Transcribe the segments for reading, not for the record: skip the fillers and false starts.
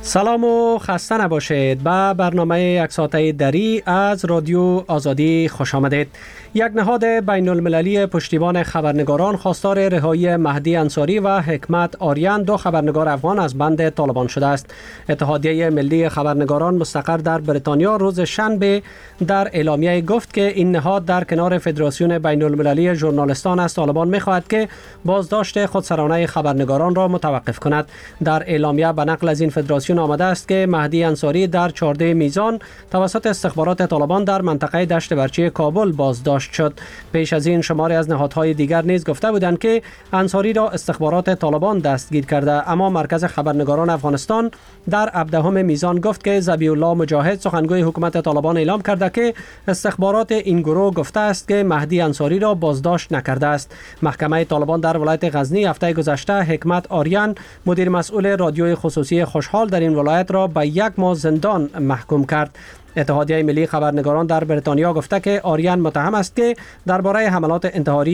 سلام و خسته نباشید. به برنامه یک ساعته دری از رادیو آزادی خوش آمدید. یک نهاد بین المللی پشتیبان خبرنگاران خواستار رهایی مهدی انصاری و حکمت آریان، دو خبرنگار افغان، از بند طالبان شده است. اتحادیه ملی خبرنگاران مستقر در بریتانیا روز شنبه در اعلامیه گفت که این نهاد در کنار فدراسیون بین المللی ژورنالیستان از طالبان می‌خواهد که بازداشت خودسرانه خبرنگاران را متوقف کند. در اعلامیه به نقل از این فدراسیون آمده است که مهدی انصاری در 14 میزان توسط استخبارات طالبان در منطقه دشت برچی کابل بازداشت شد. پیش از این شماری از نهادهای دیگر نیز گفته بودند که انصاری را استخبارات طالبان دستگیر کرده، اما مرکز خبرنگاران افغانستان در 17 میزان گفت که ذبیح الله مجاهد، سخنگوی حکومت طالبان، اعلام کرده که استخبارات این گروه گفته است که مهدی انصاری را بازداشت نکرده است. محکمه طالبان در ولایت غزنی هفته گذشته حکمت آریان، مدیر مسئول رادیوی خصوصی خوشحال در این ولایت، را به 1 ماه زندان محکوم کرد. اتحادیه ملی خبرنگاران در بریتانیا گفته که آریان متهم است که درباره حملات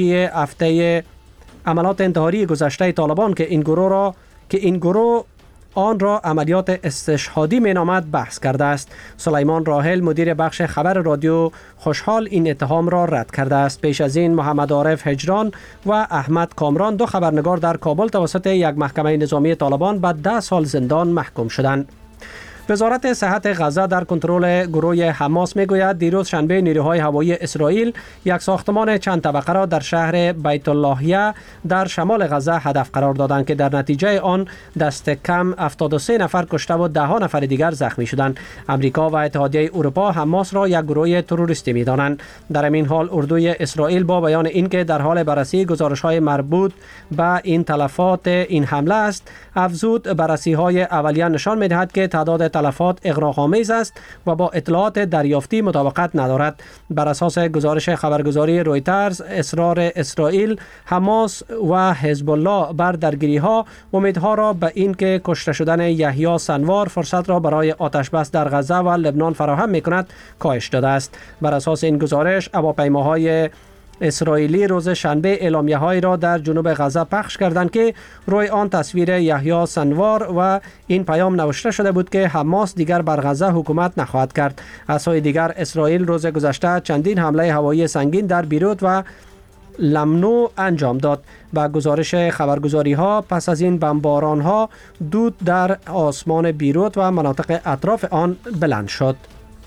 انتحاری گذشته طالبان که این گروه آن را عملیات استشهادی مینامد بحث کرده است. سلیمان راحل، مدیر بخش خبر رادیو خوشحال، این اتهام را رد کرده است. پیش از این محمد عارف هجران و احمد کامران، دو خبرنگار در کابل توسط یک محکمه نظامی طالبان به 10 سال زندان محکوم شدند. وزارت صحت غزه در کنترل گروه حماس میگوید دیروز شنبه نیروهای هوایی اسرائیل یک ساختمان چند طبقه را در شهر بیت اللهیه در شمال غزه هدف قرار دادند که در نتیجه آن دست کم 73 نفر کشته و 10 نفر دیگر زخمی شدند. امریکا و اتحادیه اروپا حماس را یک گروه تروریستی می‌دانند. در این حال اردوی اسرائیل با بیان اینکه در حال بررسی گزارش‌های مربوط به این تلفات این حمله است، افزود بررسی‌های اولیه نشان می‌دهد که تعداد تلفات اغراق‌آمیز است و با اطلاعات دریافتی مطابقت ندارد. بر اساس گزارش خبرگزاری رویترز، اصرار اسرائیل، حماس و حزب الله بر درگیری‌ها امیدها را به این که کشته شدن یحیی سنوار فرصت را برای آتش بس در غزه و لبنان فراهم می‌کند کاهش داده است. بر اساس این گزارش، هواپیماهای اسرائیلی روز شنبه اعلامیه‌هایی را در جنوب غزه پخش کردند که روی آن تصویر یحیی سنوار و این پیام نوشته شده بود که حماس دیگر بر غزه حکومت نخواهد کرد. از سوی دیگر اسرائیل روز گذشته چندین حمله هوایی سنگین در بیروت و لمنو انجام داد. با گزارش خبرگزاری‌ها پس از این بمباران‌ها دود در آسمان بیروت و مناطق اطراف آن بلند شد.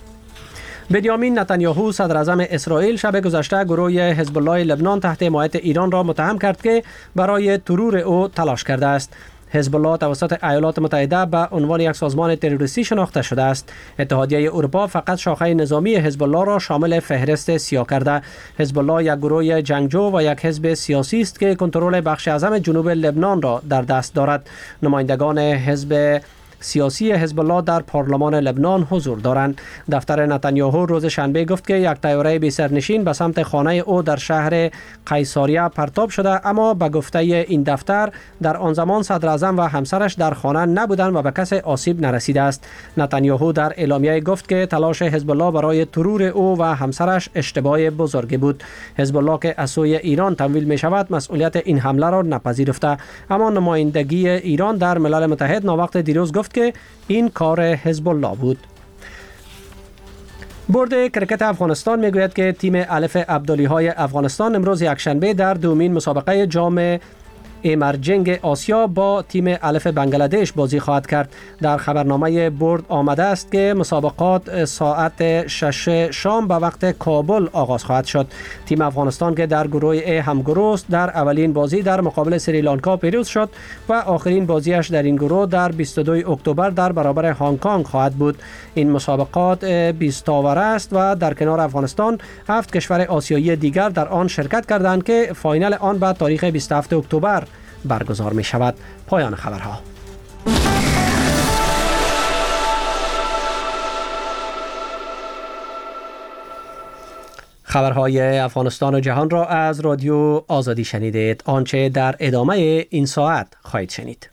بنیامین نتانیاهو، صدر اعظم اسرائیل، شب گذشته گروه حزب الله لبنان تحت حمایت ایران را متهم کرد که برای ترور او تلاش کرده است. حزب الله توسط ایالات متحده به عنوان یک سازمان تروریستی شناخته شده است. اتحادیه اروپا فقط شاخه نظامی حزب الله را شامل فهرست سیاه کرده. حزب الله یک گروه جنگجو و یک حزب سیاسی است که کنترل بخش اعظم جنوب لبنان را در دست دارد. نمایندگان حزب سیاسی حزب الله در پارلمان لبنان حضور دارند. دفتر نتانیاهو روز شنبه گفت که یک طیاره بی سرنشین به سمت خانه او در شهر قیصریه پرتاب شده، اما به گفته این دفتر در آن زمان صدر اعظم و همسرش در خانه نبودند و به کسی آسیب نرسیده است. نتانیاهو در اعلامیه گفت که تلاش حزب الله برای ترور او و همسرش اشتباه بزرگی بود. حزب الله که از سوی ایران تمویل می شود مسئولیت این حمله را نپذیرفته، اما نمایندگی ایران در ملل متحد ناوقت دیروز گفت که این کار حزب الله بود. بورد کرکت افغانستان میگوید که تیم الف عبدالی‌های افغانستان امروز یکشنبه در دومین مسابقه جام امرجنگ آسیا با تیم الف بنگلادش بازی خواهد کرد. در خبرنامه بورد آمده است که مسابقات ساعت 6 شام به وقت کابل آغاز خواهد شد. تیم افغانستان که در گروه ای همگروه است، در اولین بازی در مقابل سریلانکا پیروز شد و آخرین بازیش در این گروه در 22 اکتبر در برابر هنگ کنگ خواهد بود. این مسابقات 20 تاوره است و در کنار افغانستان 7 کشور آسیایی دیگر در آن شرکت کردند که فاینال آن به تاریخ 27 اکتبر برگزار می شود. پایان خبرها. خبرهای افغانستان و جهان را از رادیو آزادی شنیدید. آنچه در ادامه این ساعت خواهید شنید.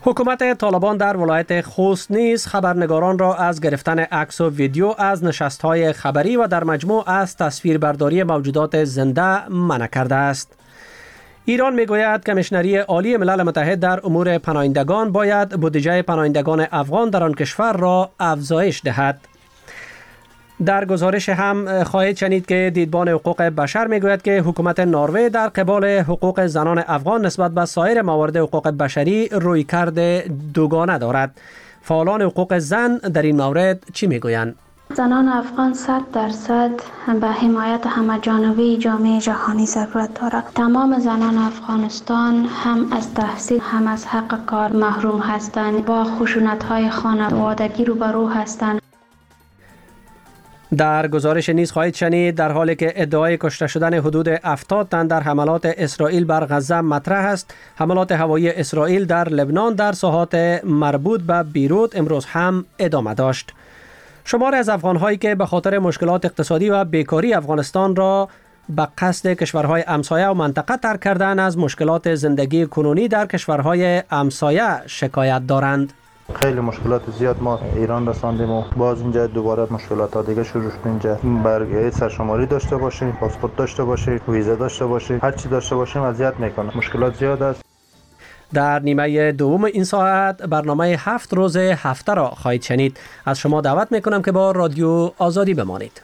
حکومت طالبان در ولایت خوست نیز خبرنگاران را از گرفتن عکس و ویدیو از نشست‌های خبری و در مجموع از تصویربرداری موجودات زنده منع کرده است. ایران میگوید کمیشنری عالی ملل متحد در امور پناهندگان باید بودجه پناهندگان افغان در آن کشور را افزایش دهد. در گزارش هم خواهید شنید که دیدبان حقوق بشر میگوید که حکومت نروژ در قبال حقوق زنان افغان نسبت به سایر موارد حقوق بشری رویکرد دوگانه دارد. فعالان حقوق زن در این مورد چی میگویند؟ زنان افغان 100% به حمایت همه‌جانبه جامعه جهانی ضرورت دارد. تمام زنان افغانستان هم از تحصیل هم از حق کار محروم هستند، با خشونت‌های خانوادگی روبرو هستند. در گزارش نیز خواهید شنید در حالی که ادعای کشته شدن حدود 70 تن در حملات اسرائیل بر غزه مطرح است، حملات هوایی اسرائیل در لبنان در ساحات مربوط به بیروت امروز هم ادامه داشت. شماری از افغان‌هایی که به خاطر مشکلات اقتصادی و بیکاری افغانستان را به قصد کشورهای همسایه و منطقه ترک کردن از مشکلات زندگی کنونی در کشورهای همسایه شکایت دارند. خیلی مشکلات زیاد ما ایران رساندیم و باز اینجا دوباره مشکلات ها دیگه شروع شد. اینجا برگه سرشماری داشته باشیم، پاسپورت داشته باشیم، ویزا داشته باشیم، هر چی داشته باشیم اذیت میکنه. مشکلات زیاد است. در نیمه دوم این ساعت برنامه 7 روز هفته را خواهید شنید. از شما دعوت میکنم که با رادیو آزادی بمانید.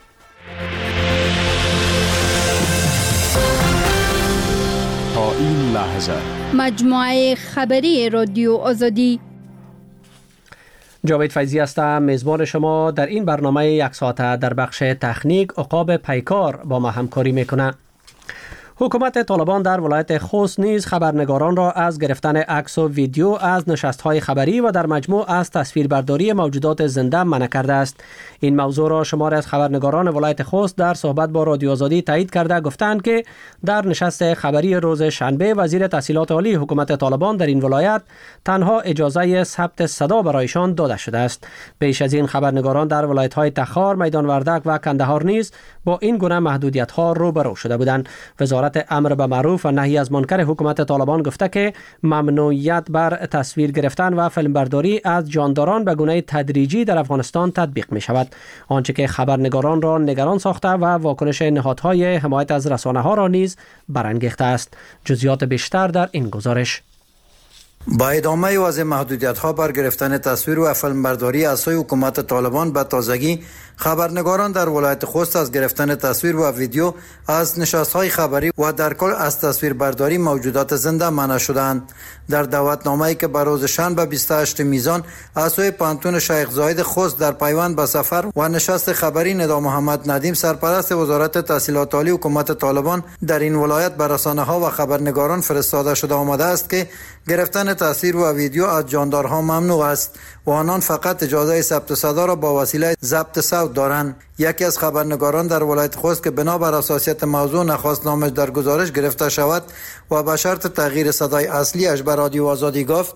تا این لحظه مجموعه خبری رادیو آزادی. جاوید فیضی هستم، میزبان شما در این برنامه یک ساعته. در بخش تکنیک عقاب پیکار با ما همکاری میکنه. حکومت طالبان در ولایت خوست نیز خبرنگاران را از گرفتن عکس و ویدیو از نشست‌های خبری و در مجموع از تصویربرداری موجودات زنده منع کرده است. این موضوع را شماری از خبرنگاران ولایت خوست در صحبت با رادیو آزادی تایید کرده گفتند که در نشست خبری روز شنبه وزیر تحصیلات عالی حکومت طالبان در این ولایت تنها اجازه ثبت صدا برایشان داده شده است. پیش از این خبرنگاران در ولایت‌های تخار، میدان وردک و کندهار نیز با این گونه محدودیت‌ها روبرو شده بودند. وزارت امر به معروف و نهی از منکر حکومت طالبان گفته که ممنوعیت بر تصویر گرفتن و فیلمبرداری از جانداران به گونه تدریجی در افغانستان تطبیق می شود، آنچه که خبرنگاران را نگران ساخته و واکنش نهادهای حمایت از رسانه‌ها را نیز برانگیخته است. جزئیات بیشتر در این گزارش. با ادامه وضع محدودیت‌ها بر گرفتن تصویر و فیلمبرداری از سوی حکومت طالبان به تازگی خبرنگاران در ولایت خوست از گرفتن تصویر و ویدیو از نشست‌های خبری و در کل از تصویربرداری موجودات زنده منع شدند. در دعوتنامه‌ای که بر روز شنبه 28 میزان از سوی پانتون شیخ زاید خوست در پیوند به سفر و نشست خبری ندا محمد ندیم سرپرست وزارت تحصیلات عالی حکومت طالبان در این ولایت به رسانه‌ها و خبرنگاران فرستاده شده آمده است که گرفتن تصویر و ویدیو از جاندارها ممنوع است و آنان فقط اجازه ثبت صدا را با وسیله ضبط صوت دارند. یکی از خبرنگاران در ولایت خوست که بنابر حساسیت موضوع نخواست نامش در گزارش گرفته شود و به شرط تغییر صدای اصلیش به رادیو آزادی گفت: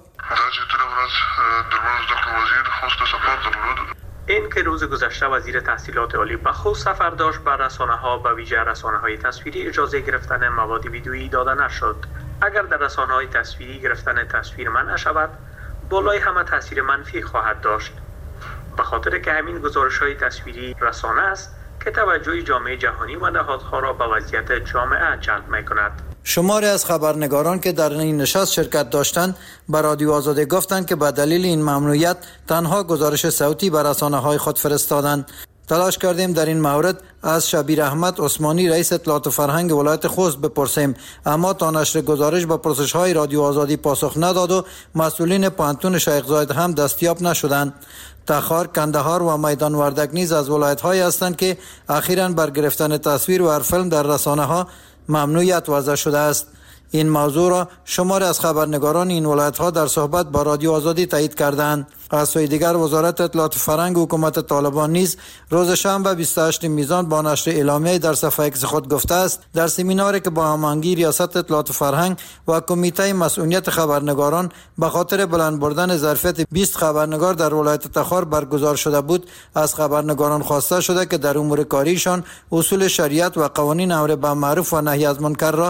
این که روز گذشته وزیر تحصیلات عالی به خوست سفر داشت، بر رسانه‌ها به ویژه رسانه‌های تصویری اجازه گرفتن مواد ویدیویی داده نشد. اگر در رسانه‌های تصویری گرفتن تصویر منع شود، بالای همه تاثیر منفی خواهد داشت، به خاطر که همین گزارش‌های تصویری رسانه است که توجه جامعه جهانی و نهادها را به وضعیت جامعه جلب می‌کند. شماری از خبرنگاران که در این نشست شرکت داشتند به رادیو آزادی گفتند که به دلیل این ممنوعیت تنها گزارش صوتی به رسانه‌های خود فرستادند. تلاش کردیم در این مورد از شبیر احمد عثمانی رئیس اطلاعات و فرهنگ ولایت خوست بپرسیم، اما تا نشر گزارش به پرسش‌های رادیو آزادی پاسخ نداد و مسئولین پانتون شیخ زاید هم دستیاب نشدند. تخار، کندهار و میدان وردک نیز از ولایت‌هایی هستند که اخیراً بر گرفتن تصویر و فیلم در رسانه‌ها ممنوعیت وضع شده است. این موضوع را شماری از خبرنگاران این ولایت‌ها در صحبت با رادیو آزادی تایید کردند. از سوی دیگر وزارت اطلاعات و فرهنگ حکومت طالبان نیز روز شنبه 28 میزان با نشر اعلامیه در صفحه ایکس خود گفته است در سمیناری که با هماهنگی ریاست اطلاعات و فرهنگ و کمیته مسئولیت خبرنگاران به خاطر بلند بردن ظرفیت 20 خبرنگار در ولایت تخار برگزار شده بود، از خبرنگاران خواسته شده که در امور کاریشان اصول شریعت و قوانین امر به معروف و نهی از منکر را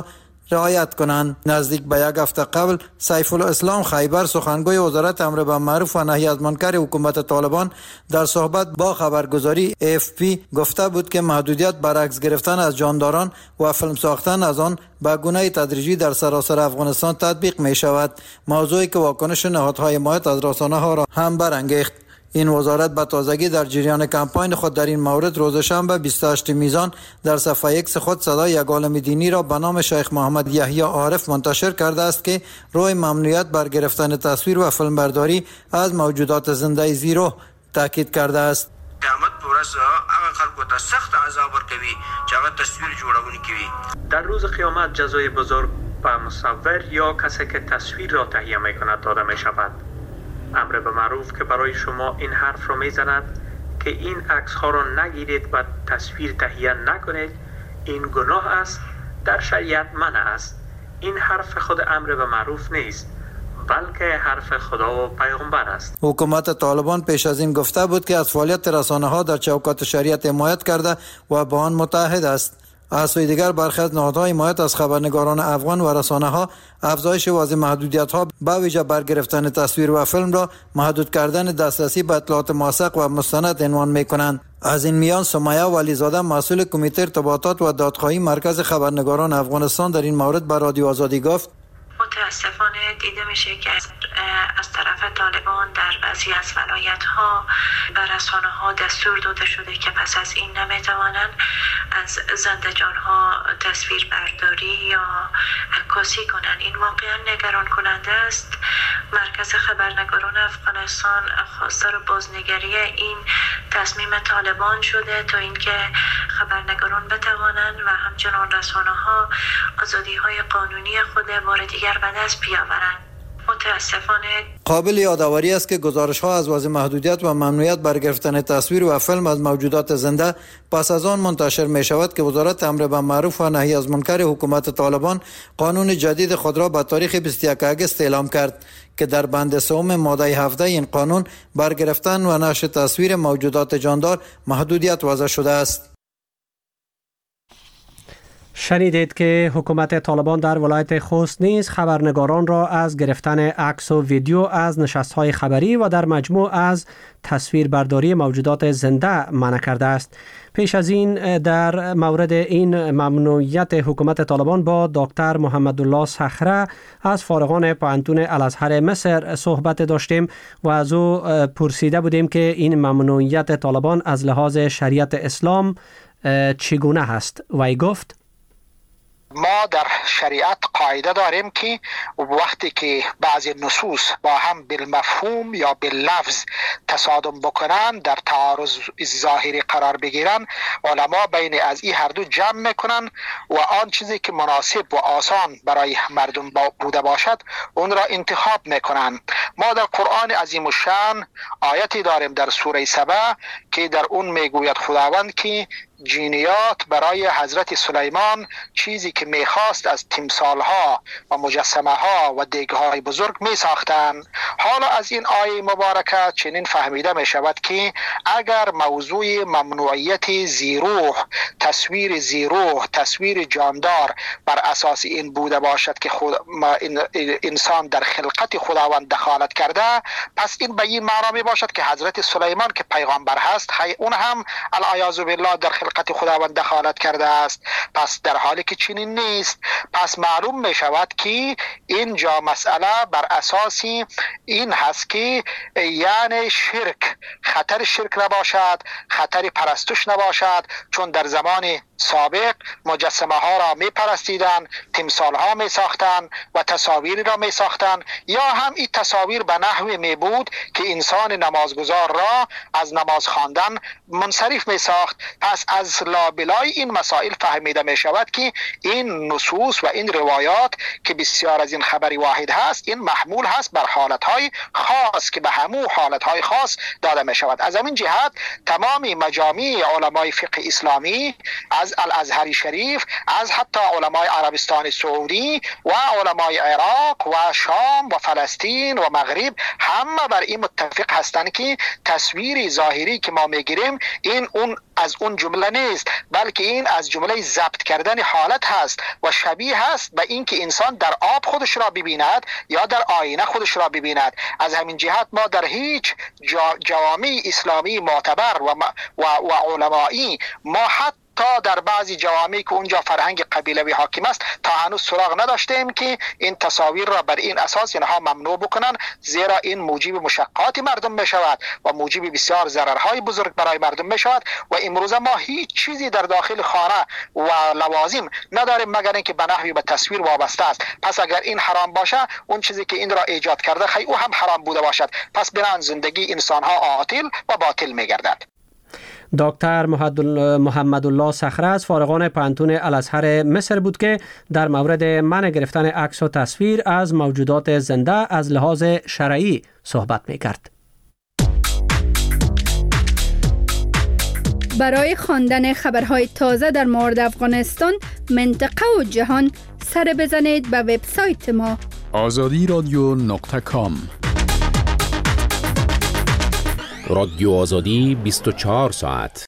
رعایت کنند. نزدیک به یک هفته قبل سیف الاسلام خیبر سخنگوی وزارت امر بالمعروف و نهی از منکر حکومت طالبان در صحبت با خبرگزاری AFP گفته بود که محدودیت بر عکس گرفتن از جانداران و فیلم ساختن از آن به گونه تدریجی در سراسر افغانستان تطبیق می شود، موضوعی که واکنش نهادهای حمایت از رسانه ها را هم برانگیخت. این وزارت به تازگی در جریان کمپاین خود در این مورد روز شنبه 28 میزان در صفحه ایکس خود صدای یک عالم دینی را به نام شیخ محمد یحیی عارف منتشر کرده است که روی ممنوعیت بر گرفتن تصویر و فیلمبرداری از موجودات زنده زیرو تاکید کرده است. قیامت پورس هغه خلکو ته سخت عذاب ورکوي چې هغه تصویر جوړونکي کوي. در روز قیامت جزای بزرگ به مصور یا کسی که تصویر را تهیه میکند داده می شود. امر به معروف که برای شما این حرف را میزند که این عکس ها را نگیرید و تصویر تهیه نکنید، این گناه است، در شریعت منع است. این حرف خود امر به معروف نیست، بلکه حرف خدا و پیغمبر است. حکومت طالبان پیش از این گفته بود که از فعالیت رسانه ها در چوکات شریعت حمایت کرده و با آن متحد است. از سوی دیگر برخی از نهادهای حمایت از خبرنگاران افغان و رسانه ها افزایش وضع محدودیت ها به ویژه برگرفتن تصویر و فیلم را محدود کردن دسترسی به اطلاعات موثق و مستند عنوان می کنند. از این میان سمیه ولیزاده مسئول کمیته ارتباطات و دادخواهی مرکز خبرنگاران افغانستان در این مورد به رادیو آزادی گفت: متاسفانه دیده میشه که از طرف طالبان در بعضی از ولایت‌ها به رسانه‌ها دستور داده شده که پس از این نمیتوانند از زنده‌جان‌ها تصویر برداری یا عکاسی کنند. این واقعا نگران کننده است. مرکز خبرنگاران افغانستان خواستار بازنگری این تصمیم طالبان شده تا اینکه خبرنگاران بتوانند و همچنان رسانه‌ها آزادی‌های قانونی خود بار دیگر به دست بیاورند. متاسفانه قابل یادآوری است که گزارش ها از وضع محدودیت و ممنوعیت بر گرفتن تصویر و فیلم از موجودات زنده پس از آن منتشر می شود که وزارت امر بالمعروف و نهی از منکر حکومت طالبان قانون جدید خود را به تاریخ 21 اگست اعلام کرد که در بند سوم ماده 17 این قانون بر گرفتن و نشر تصویر موجودات جاندار محدودیت وضع شده است. شنیدید که حکومت طالبان در ولایت خوست نیز خبرنگاران را از گرفتن عکس و ویدیو از نشست‌های خبری و در مجموع از تصویربرداری موجودات زنده منع کرده است. پیش از این در مورد این ممنوعیت حکومت طالبان با دکتر محمدالله صخره از فارغان پوهنتون الازهر مصر صحبت داشتیم و از او پرسیده بودیم که این ممنوعیت طالبان از لحاظ شریعت اسلام چگونه است. وی گفت: ما در شریعت قاعده داریم که وقتی که بعضی نصوص با هم بالمفهوم یا باللفظ تصادم بکنن، در تعارض ظاهری قرار بگیرن، علما بین از این هر دو جمع میکنن و آن چیزی که مناسب و آسان برای مردم بوده باشد اون را انتخاب میکنن. ما در قرآن عظیم الشان آیتی داریم در سوره سبع که در اون میگوید خداوند که جینیات برای حضرت سلیمان چیزی که میخواست از تمثالها و مجسمه ها و دیگهای بزرگ میساختن. حالا از این آیه مبارکه چنین فهمیده میشود که اگر موضوع ممنوعیت زیروح، تصویر زیروح، تصویر جاندار بر اساس این بوده باشد که انسان در خلقت خداوند دخالت کرده، پس این به این معنا می باشد که حضرت سلیمان که پیغمبر هست اون هم العیاذ بالله در خلقت خداوند دخالت کرده است. پس در حالی که چنین نیست، پس معلوم می شود که اینجا مسئله بر اساس این هست که یعنی شرک، خطر شرک نباشد، خطر پرستش نباشد، چون در زمان سابق مجسمه ها را می پرستیدن، تمثال ها می ساختن و تصاویری را می ساختن، یا هم این تصاویر به نحوی می بود که انسان نمازگزار را از نماز خواندن منصرف می ساخت. پس از لابلای این مسائل فهمیده می شود که این نصوص و این روایات که بسیار از این خبری واحد هست، این محمول هست بر حالتهای خاص که به همو حالتهای خاص داده می شود. از همین جهت تمام مجامع علمای فقه اسلامی از الازهر شریف، از حتی علمای عربستان سعودی و علمای عراق و شام و فلسطین و مغرب همه بر این متفق هستند که تصویر ظاهری که ما میگیریم این اون از اون جمله جمله نیست، بلکه این از جمله ضبط کردن حالت هست و شبیه هست به اینکه انسان در آب خودش را ببیند یا در آینه خودش را ببیند. از همین جهت ما در هیچ جوامع اسلامی معتبر و علمایی ما حتی تا در بعضی جوامعی که اونجا فرهنگ قبیلوی حاکم است تا هنوز سراغ نداشتیم که این تصاویر را بر این اساس اینها ممنوع بکنن، زیرا این موجب مشقات مردم می شود و موجب بسیار ضررهای بزرگ برای مردم می شود و امروزه ما هیچ چیزی در داخل خانه و لوازم نداریم مگر اینکه به نحوی به تصویر وابسته است. پس اگر این حرام باشه، اون چیزی که این را ایجاد کرده خیلی او هم حرام بوده باشد. پس بنان زندگی انسان ها عاطل و باطل می گردد. دکتر محمد الله صخره از فارغان پانتون الازهر مصر بود که در مورد منع گرفتن عکس و تصویر از موجودات زنده از لحاظ شرعی صحبت می‌کرد. برای خواندن خبرهای تازه در مورد افغانستان، منطقه و جهان، سر بزنید به وبسایت ما azadiradio.com. رادیو آزادی 24 ساعت.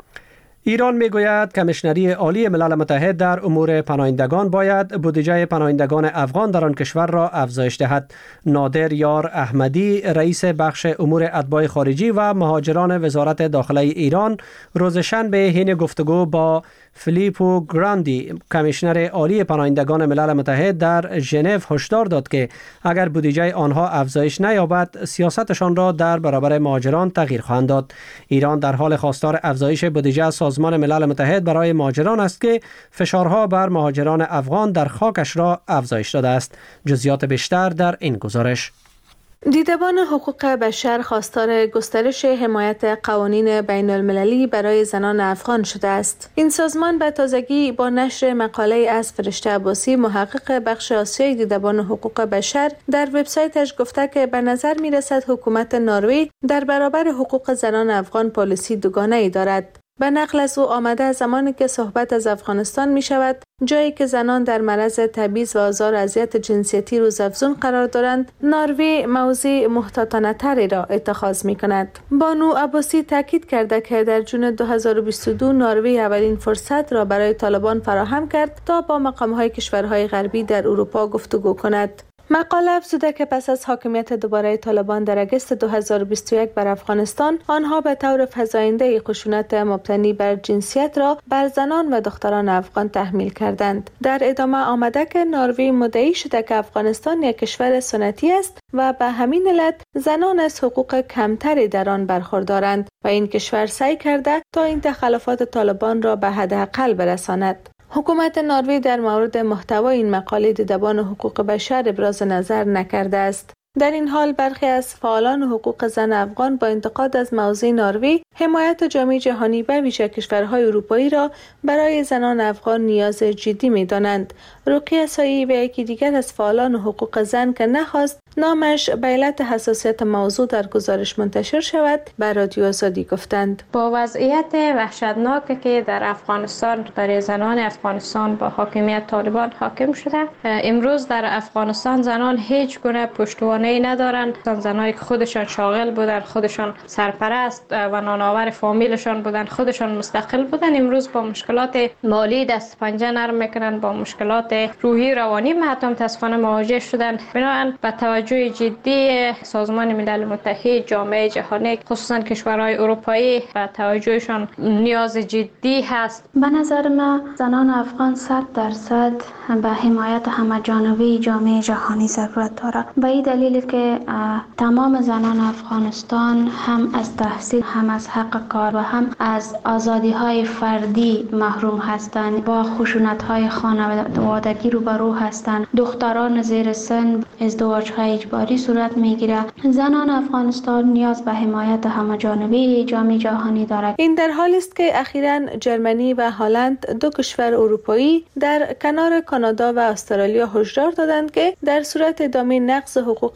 ایران میگوید کمیشنری عالی ملل متحد در امور پناهندگان باید بودجه پناهندگان افغان در آن کشور را افزایش دهد. نادر یار احمدی، رئیس بخش امور اتباع خارجی و مهاجران وزارت داخله ایران، روز شنبه حین گفتگو با فیلیپو گراندی، کمیشنر عالی پناهندگان ملل متحد در ژنو، هشدار داد که اگر بودجه آنها افزایش نیابد، سیاستشان را در برابر مهاجران تغییر خواهند داد. ایران در حال خواستار افزایش بودجه سازمان ملل متحد برای مهاجران است که فشارها بر مهاجران افغان در خاکش را افزایش داده است. جزئیات بیشتر در این گزارش. دیدبان حقوق بشر خواستار گسترش حمایت قوانین بین المللی برای زنان افغان شده است. این سازمان به تازگی با نشر مقاله از فرشته عباسی، محقق بخش آسیای دیدبان حقوق بشر، در وبسایتش گفته که به نظر می رسد حکومت نروژ در برابر حقوق زنان افغان پالیسی دوگانه‌ای دارد. به نقل از او آمده زمانی که صحبت از افغانستان می شود، جایی که زنان در معرض تبعیض و آزار و اذیت جنسیتی روزافزون قرار دارند، نروژ موضع محتاطانه تری را اتخاذ می کند. بانو عباسی تاکید کرده که در جون 2022 نروژ اولین فرصت را برای طالبان فراهم کرد تا با مقام‌های کشورهای غربی در اروپا گفتگو کند. مقاله افزوده که پس از حاکمیت دوباره طالبان در اگست 2021 بر افغانستان، آنها به طور فزاینده خشونت مبتنی بر جنسیت را بر زنان و دختران افغان تحمیل کردند. در ادامه آمده که نروژ مدعی شده که افغانستان یک کشور سنتی است و به همین علت زنان از حقوق کمتری در آن برخوردارند و این کشور سعی کرده تا این تخلفات طالبان را به حداقل برساند. حکومت نروژ در مورد محتوای این مقاله دیدبان حقوق بشر ابراز نظر نکرده است. در این حال برخی از فعالان حقوق زن افغان با انتقاد از موضع نروژ، حمایت جامعه جهانی به ویژه کشورهای اروپایی را برای زنان افغان نیاز جدی می‌دانند. رقیه سایی و یکی دیگر از فعالان حقوق زن که نخواست نامش به علت حساسیت موضوع در گزارش منتشر شود، به رادیو آزادی گفتند. با وضعیت وحشتناکی که در افغانستان برای زنان افغانستان با حاکمیت طالبان حاکم شده، امروز در افغانستان زنان هیچ گونه پشتوانه‌ای ندارند. زنایی که خودشان شاغل بودن، خودشان سرپرست و نانآور فامیلشان بودن، خودشان مستقل بودن، امروز با مشکلات مالی دست پنجه نرم میکنن، با مشکلات روحی روانی حتی متاسفانه مواجه شدن. بنابراین با توجه جدی سازمان ملل متحد، جامعه جهانی، خصوصا کشورهای اروپایی، با توجهشان نیاز جدی هست. به نظر من زنان افغان 100% به حمایت همه‌جانبه جامعه جهانی ضرورت دارد. به این دلیل که تمام زنان افغانستان هم از تحصیل، هم از حق کار و هم از آزادی‌های فردی محروم هستند. با خشونت‌های خانوادگی روبرو هستند. دختران زیر سن ازدواج‌های اجباری صورت می‌گیرد. زنان افغانستان نیاز به حمایت همه‌جانبه جامعه جهانی دارد. این در حالی است که اخیراً جرمنی و هلند، دو کشور اروپایی، در کنار کانادا و استرالیا هشدار دادند که در صورت ادامه نقض حقوق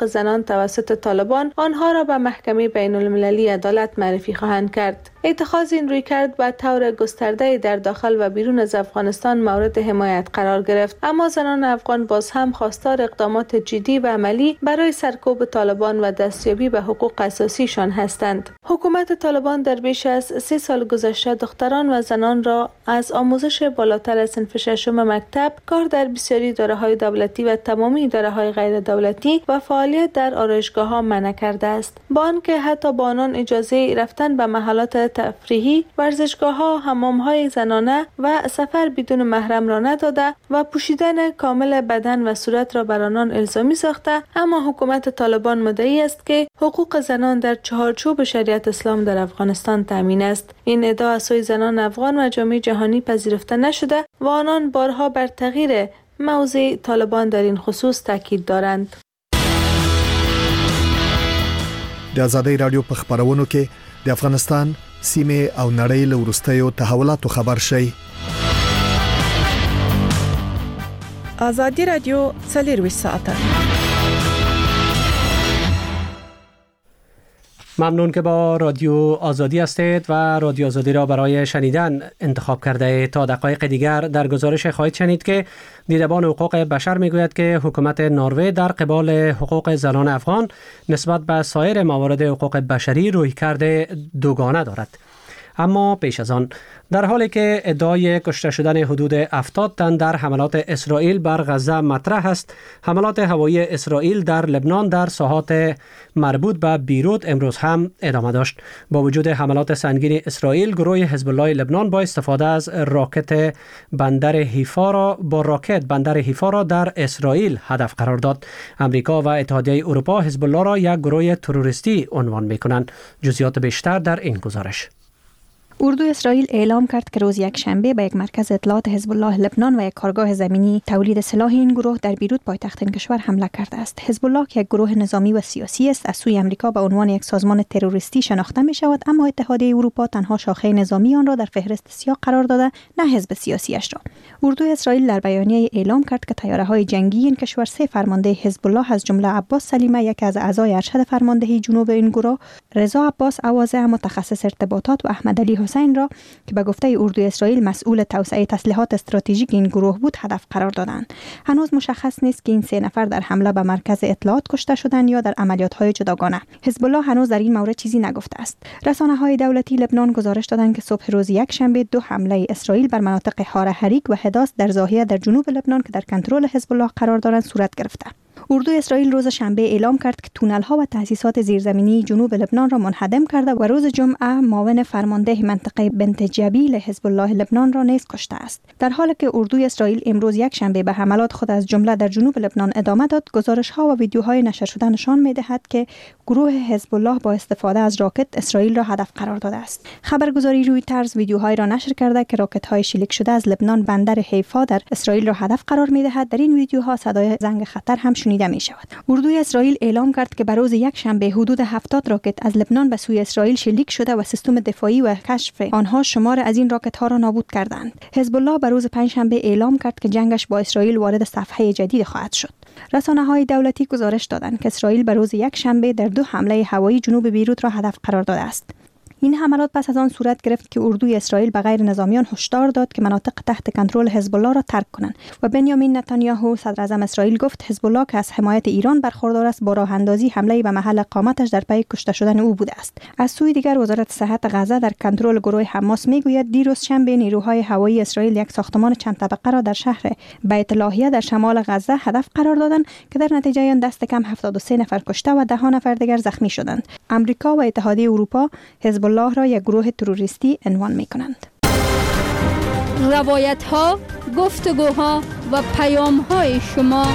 حقوق زنان توسط طالبان آنها را به محکمه بین المللی عدالت معرفی خواهند کرد. اتخاذ این رویکرد به طور گسترده در داخل و بیرون از افغانستان مورد حمایت قرار گرفت، اما زنان افغان باز هم خواستار اقدامات جدی و عملی برای سرکوب طالبان و دستیابی به حقوق اساسیشان هستند. حکومت طالبان در بیش از 3 سال گذشته دختران و زنان را از آموزش بالاتر از صنف ششم مکتب، کار در بسیاری اداره‌های دولتی و تمامی اداره‌های غیر دولتی و فعالیت در آرایشگاه‌ها منع کرده است، با آنکه حتی با آنان اجازه رفتن به محلات تفریحی، ورزشگاه‌ها، حمام‌های زنانه و سفر بدون محرم را نداده و پوشیدن کامل بدن و صورت را بر آنان الزامی ساخته. اما حکومت طالبان مدعی است که حقوق زنان در چهارچوب شریعت اسلام در افغانستان تامین است. این ادعا از سوی زنان افغان و جامعه جهانی پذیرفته نشده و آنان بارها بر تغییر موضع طالبان در این خصوص تاکید دارند. د آزادۍ رادیو په خبرونو کې د افغانستان سیمه او نړۍ له وروستیو تحولاتو خبر شئ. آزادی رادیو 24 ساعته. ممنون که با رادیو آزادی هستید و رادیو آزادی را برای شنیدن انتخاب کرده. تا دقایق دیگر در گزارش خواهید شنید که دیدبان حقوق بشر میگوید که حکومت نروژ در قبال حقوق زنان افغان نسبت به سایر موارد حقوق بشری رویکرد دوگانه دارد. اما پیش از آن، در حالی که ادعای کشته شدن حدود 70 تن در حملات اسرائیل بر غزه مطرح است، حملات هوایی اسرائیل در لبنان در ساحات مربوط به بیروت امروز هم ادامه داشت. با وجود حملات سنگین اسرائیل، گروه حزب الله لبنان با استفاده از راکت بندر حیفا را در اسرائیل هدف قرار داد. امریکا و اتحادیه اروپا حزب الله را یک گروه تروریستی عنوان می‌کنند. جزئیات بیشتر در این گزارش. اردو اسرائیل اعلام کرد که روز یکشنبه به یک مرکز اطلاعات حزب الله لبنان و یک کارگاه زمینی تولید سلاح این گروه در بیروت پایتخت این کشور حمله کرده است. حزب الله که یک گروه نظامی و سیاسی است، از سوی امریکا به عنوان یک سازمان تروریستی شناخته می شود، اما اتحادیه اروپا تنها شاخه نظامی آن را در فهرست سیاه قرار داده، نه حزب سیاسیش را. اردو اسرائیل در بیانیه اعلام کرد که طیاره‌های جنگی این کشور 3 فرمانده حزب الله از جمله عباس سلیمه، یکی از اعضای ارشد فرماندهی جنوب این گروه، رضا عباس اوازه متخصص ارتباطات و احمد علی حسین را که به گفته اردو اسرائیل مسئول توسعه تسلیحات استراتژیک این گروه بود هدف قرار دادند. هنوز مشخص نیست که این 3 نفر در حمله به مرکز اطلاعات کشته شدند یا در عملیات‌های جداگانه. حزب الله هنوز در این مورد چیزی نگفته است. رسانه‌های دولتی لبنان گزارش دادند که صبح روز یکشنبه 2 حمله اسرائیل بر مناطق حاره حریک و حداس در ضاحیه در جنوب لبنان که در کنترل حزب الله قرار دارند صورت گرفته. اردو اسرائیل روز شنبه اعلام کرد که تونل‌ها و تأسیسات زیرزمینی جنوب لبنان را منهدم کرده و روز جمعه معاون فرمانده منطقه بنت جبیل حزب الله لبنان را نیز کشته است. در حالی که اردو اسرائیل امروز یکشنبه به حملات خود از جمله در جنوب لبنان ادامه داد، گزارش‌ها و ویدیوهای نشر شده نشان می‌دهد که گروه حزب الله با استفاده از راکت اسرائیل را هدف قرار داده است. خبرگزاری رویترز ویدیوهایی را نشر کرده که راکت‌های شلیک شده از لبنان بندر حیفا در اسرائیل را هدف قرار می‌دهد. در این ویدیوها صدای زنگ خطر هم شنیده می‌شود. اردو اسرائیل اعلام کرد که به روز یکشنبه حدود 70 راکت از لبنان به سوی اسرائیل شلیک شده و سیستم دفاعی و کشف آنها شمار از این راکت‌ها را نابود کردند. حزب الله به روز پنجشنبه اعلام کرد که جنگش با اسرائیل وارد صفحه جدید خواهد شد. رسانه‌های دولتی گزارش دادند که اسرائیل به روز یکشنبه در 2 حمله هوایی جنوب بیروت را هدف قرار داده است. این حملات پس از آن صورت گرفت که اردوی اسرائیل به غیر نظامیان هشدار داد که مناطق تحت کنترل حزب الله را ترک کنند و بنیامین نتانیاهو صدر اعظم اسرائیل گفت حزب الله که از حمایت ایران برخوردار است با راه اندازی حمله به محل اقامتش در پی کشته شدن او بوده است. از سوی دیگر وزارت صحت غزه در کنترل گروه حماس میگوید دیروز شنبه نیروهای هوایی اسرائیل یک ساختمان چند طبقه را در شهر بیت لاهیه در شمال غزه هدف قرار دادند که در نتیجه آن دست کم 73 نفر کشته و 10 نفر دیگر زخمی شدند. آمریکا و اتحادیه اروپا حزب الله را یک گروه تروریستی عنوان می‌کنند. روایت‌ها، گفتگوها و پیام‌های شما.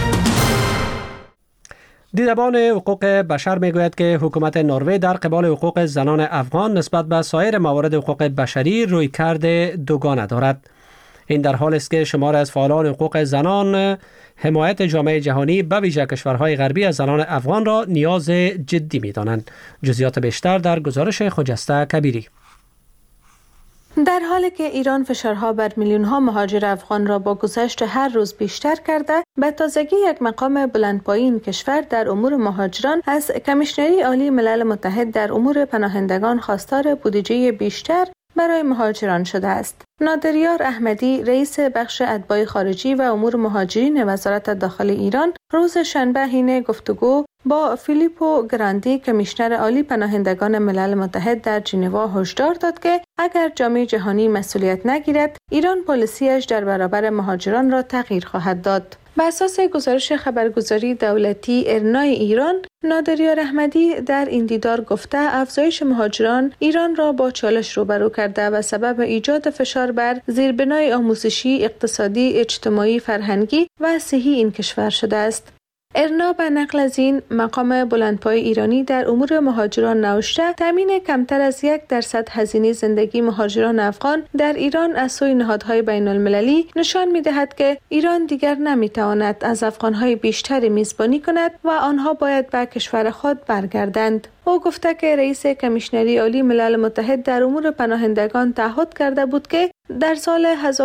دیدبان حقوق بشر میگوید که حکومت نروژ در قبال حقوق زنان افغان نسبت به سایر موارد حقوق بشری رویکرد دوگانه دارد. این در حالی است که شمار از فعالان حقوق زنان حمایت جامعه جهانی به ویژه کشورهای غربی از زنان افغان را نیاز جدی می‌دانند. جزئیات بیشتر در گزارش خجسته کبیری. در حالی که ایران فشارها بر میلیون‌ها مهاجر افغان را با گذشت هر روز بیشتر کرده، به تازگی یک مقام بلندپایین کشور در امور مهاجران از کمیشنری عالی ملل متحد در امور پناهندگان خواستار بودجه بیشتر برای مهاجران شده است. نادریار احمدی، رئیس بخش اتباع خارجی و امور مهاجرین وزارت داخل ایران، روز شنبه حین گفتگو با فیلیپو گراندی، کمیشنر عالی پناهندگان ملل متحد در ژنوا، هشدار داد که اگر جامعه جهانی مسئولیت نگیرد، ایران پالیسیش در برابر مهاجران را تغییر خواهد داد. بر اساس گزارش خبرگزاری دولتی ارنای ایران، نادریار احمدی در این دیدار گفته افزایش مهاجران ایران را با چالش روبرو کرده و سبب ایجاد فشار بر زیربنای آموزشی، اقتصادی، اجتماعی، فرهنگی و صحی این کشور شده است. ارنا به نقل از این مقام بلندپای ایرانی در امور مهاجران نوشته، تامین کمتر از 1% هزینه زندگی مهاجران افغان در ایران از سوی نهادهای بین المللی نشان می‌دهد که ایران دیگر نمی‌تواند از افغان‌های بیشتری میزبانی کند و آنها باید به کشور خود برگردند. او گفته که رئیس کمیشنری عالی ملل متحد در امور پناهندگان تعهد کرده بود که در سال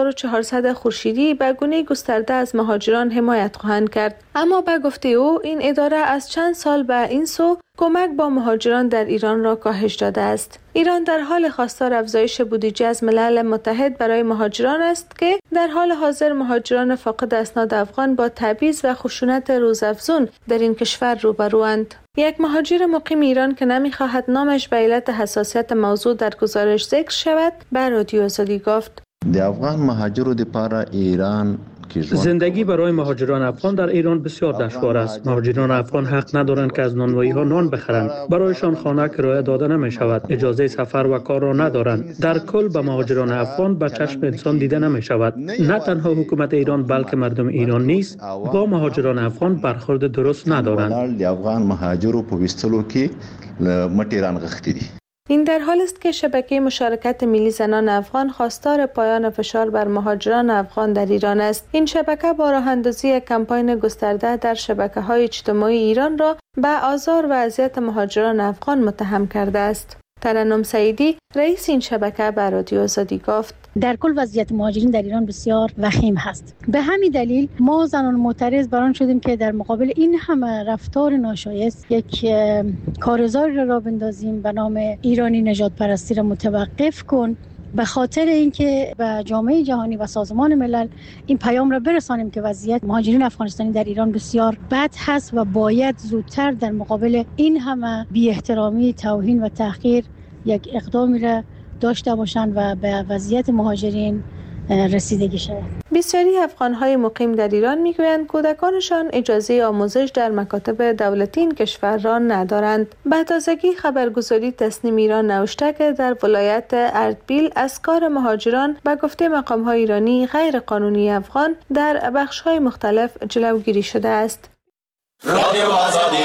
1400 خورشیدی به گونه گسترده از مهاجران حمایت خواهند کرد. اما به گفته او این اداره از چند سال به این سو کمک با مهاجران در ایران را کاهش داده است. ایران در حال خواستار افزایش بودجه از ملل متحد برای مهاجران است که در حال حاضر مهاجران فاقد اسناد افغان با تبعیض و خشونت روزافزون در این کشور روبروند. یک مهاجر مقیم ایران که نمی‌خواهد نامش به علت حساسیت موضوع در گزارش ذکر شود، به رادیو آزادی گفت: د افغان مهاجرو لپاره ایران زندگی برای مهاجران افغان در ایران بسیار دشوار است. مهاجران افغان حق ندارند که از نانوایی ها نان بخرند. برایشان خانه کرایه داده نمی شود. اجازه سفر و کار را ندارند. در کل به مهاجران افغان به چشم انسان دیده نمی شود. نه تنها حکومت ایران بلکه مردم ایران نیز با مهاجران افغان برخورد درست ندارند. د افغان مهاجرو په وستلو کې مټی رانغښتي دي. این در حال است که شبکه مشارکت ملی زنان افغان خواستار پایان فشار بر مهاجران افغان در ایران است. این شبکه با راه اندازی کمپاین گسترده در شبکه‌های اجتماعی ایران را به آزار و اذیت مهاجران افغان متهم کرده است. ترنم سعیدی، رئیس این شبکه، به رادیو آزادی گفت: در کل وضعیت مهاجرین در ایران بسیار وخیم هست. به همین دلیل ما زنان معترض بران شدیم که در مقابل این همه رفتار ناشایست یک کارزاری را بندازیم به نام ایرانی نژاد پرستی را متوقف کن، به خاطر اینکه به جامعه جهانی و سازمان ملل این پیام را برسانیم که وضعیت مهاجرین افغانستانی در ایران بسیار بد هست و باید زودتر در مقابل این همه بی احترامی، توهین و تحقیر یک اقدامی را داشته باشند و به وضعیت مهاجرین رسیدگی شود. بسیاری افغان‌های مقیم در ایران میگویند کودکانشان اجازه آموزش در مکاتب دولتی این کشور را ندارند. به تازگی خبرگزاری تسنیم ایران نوشته که در ولایت اردبیل از کار مهاجران به گفته مقام‌های ایرانی غیر قانونی افغان در بخش‌های مختلف جلوگیری شده است. رادیو آزادی.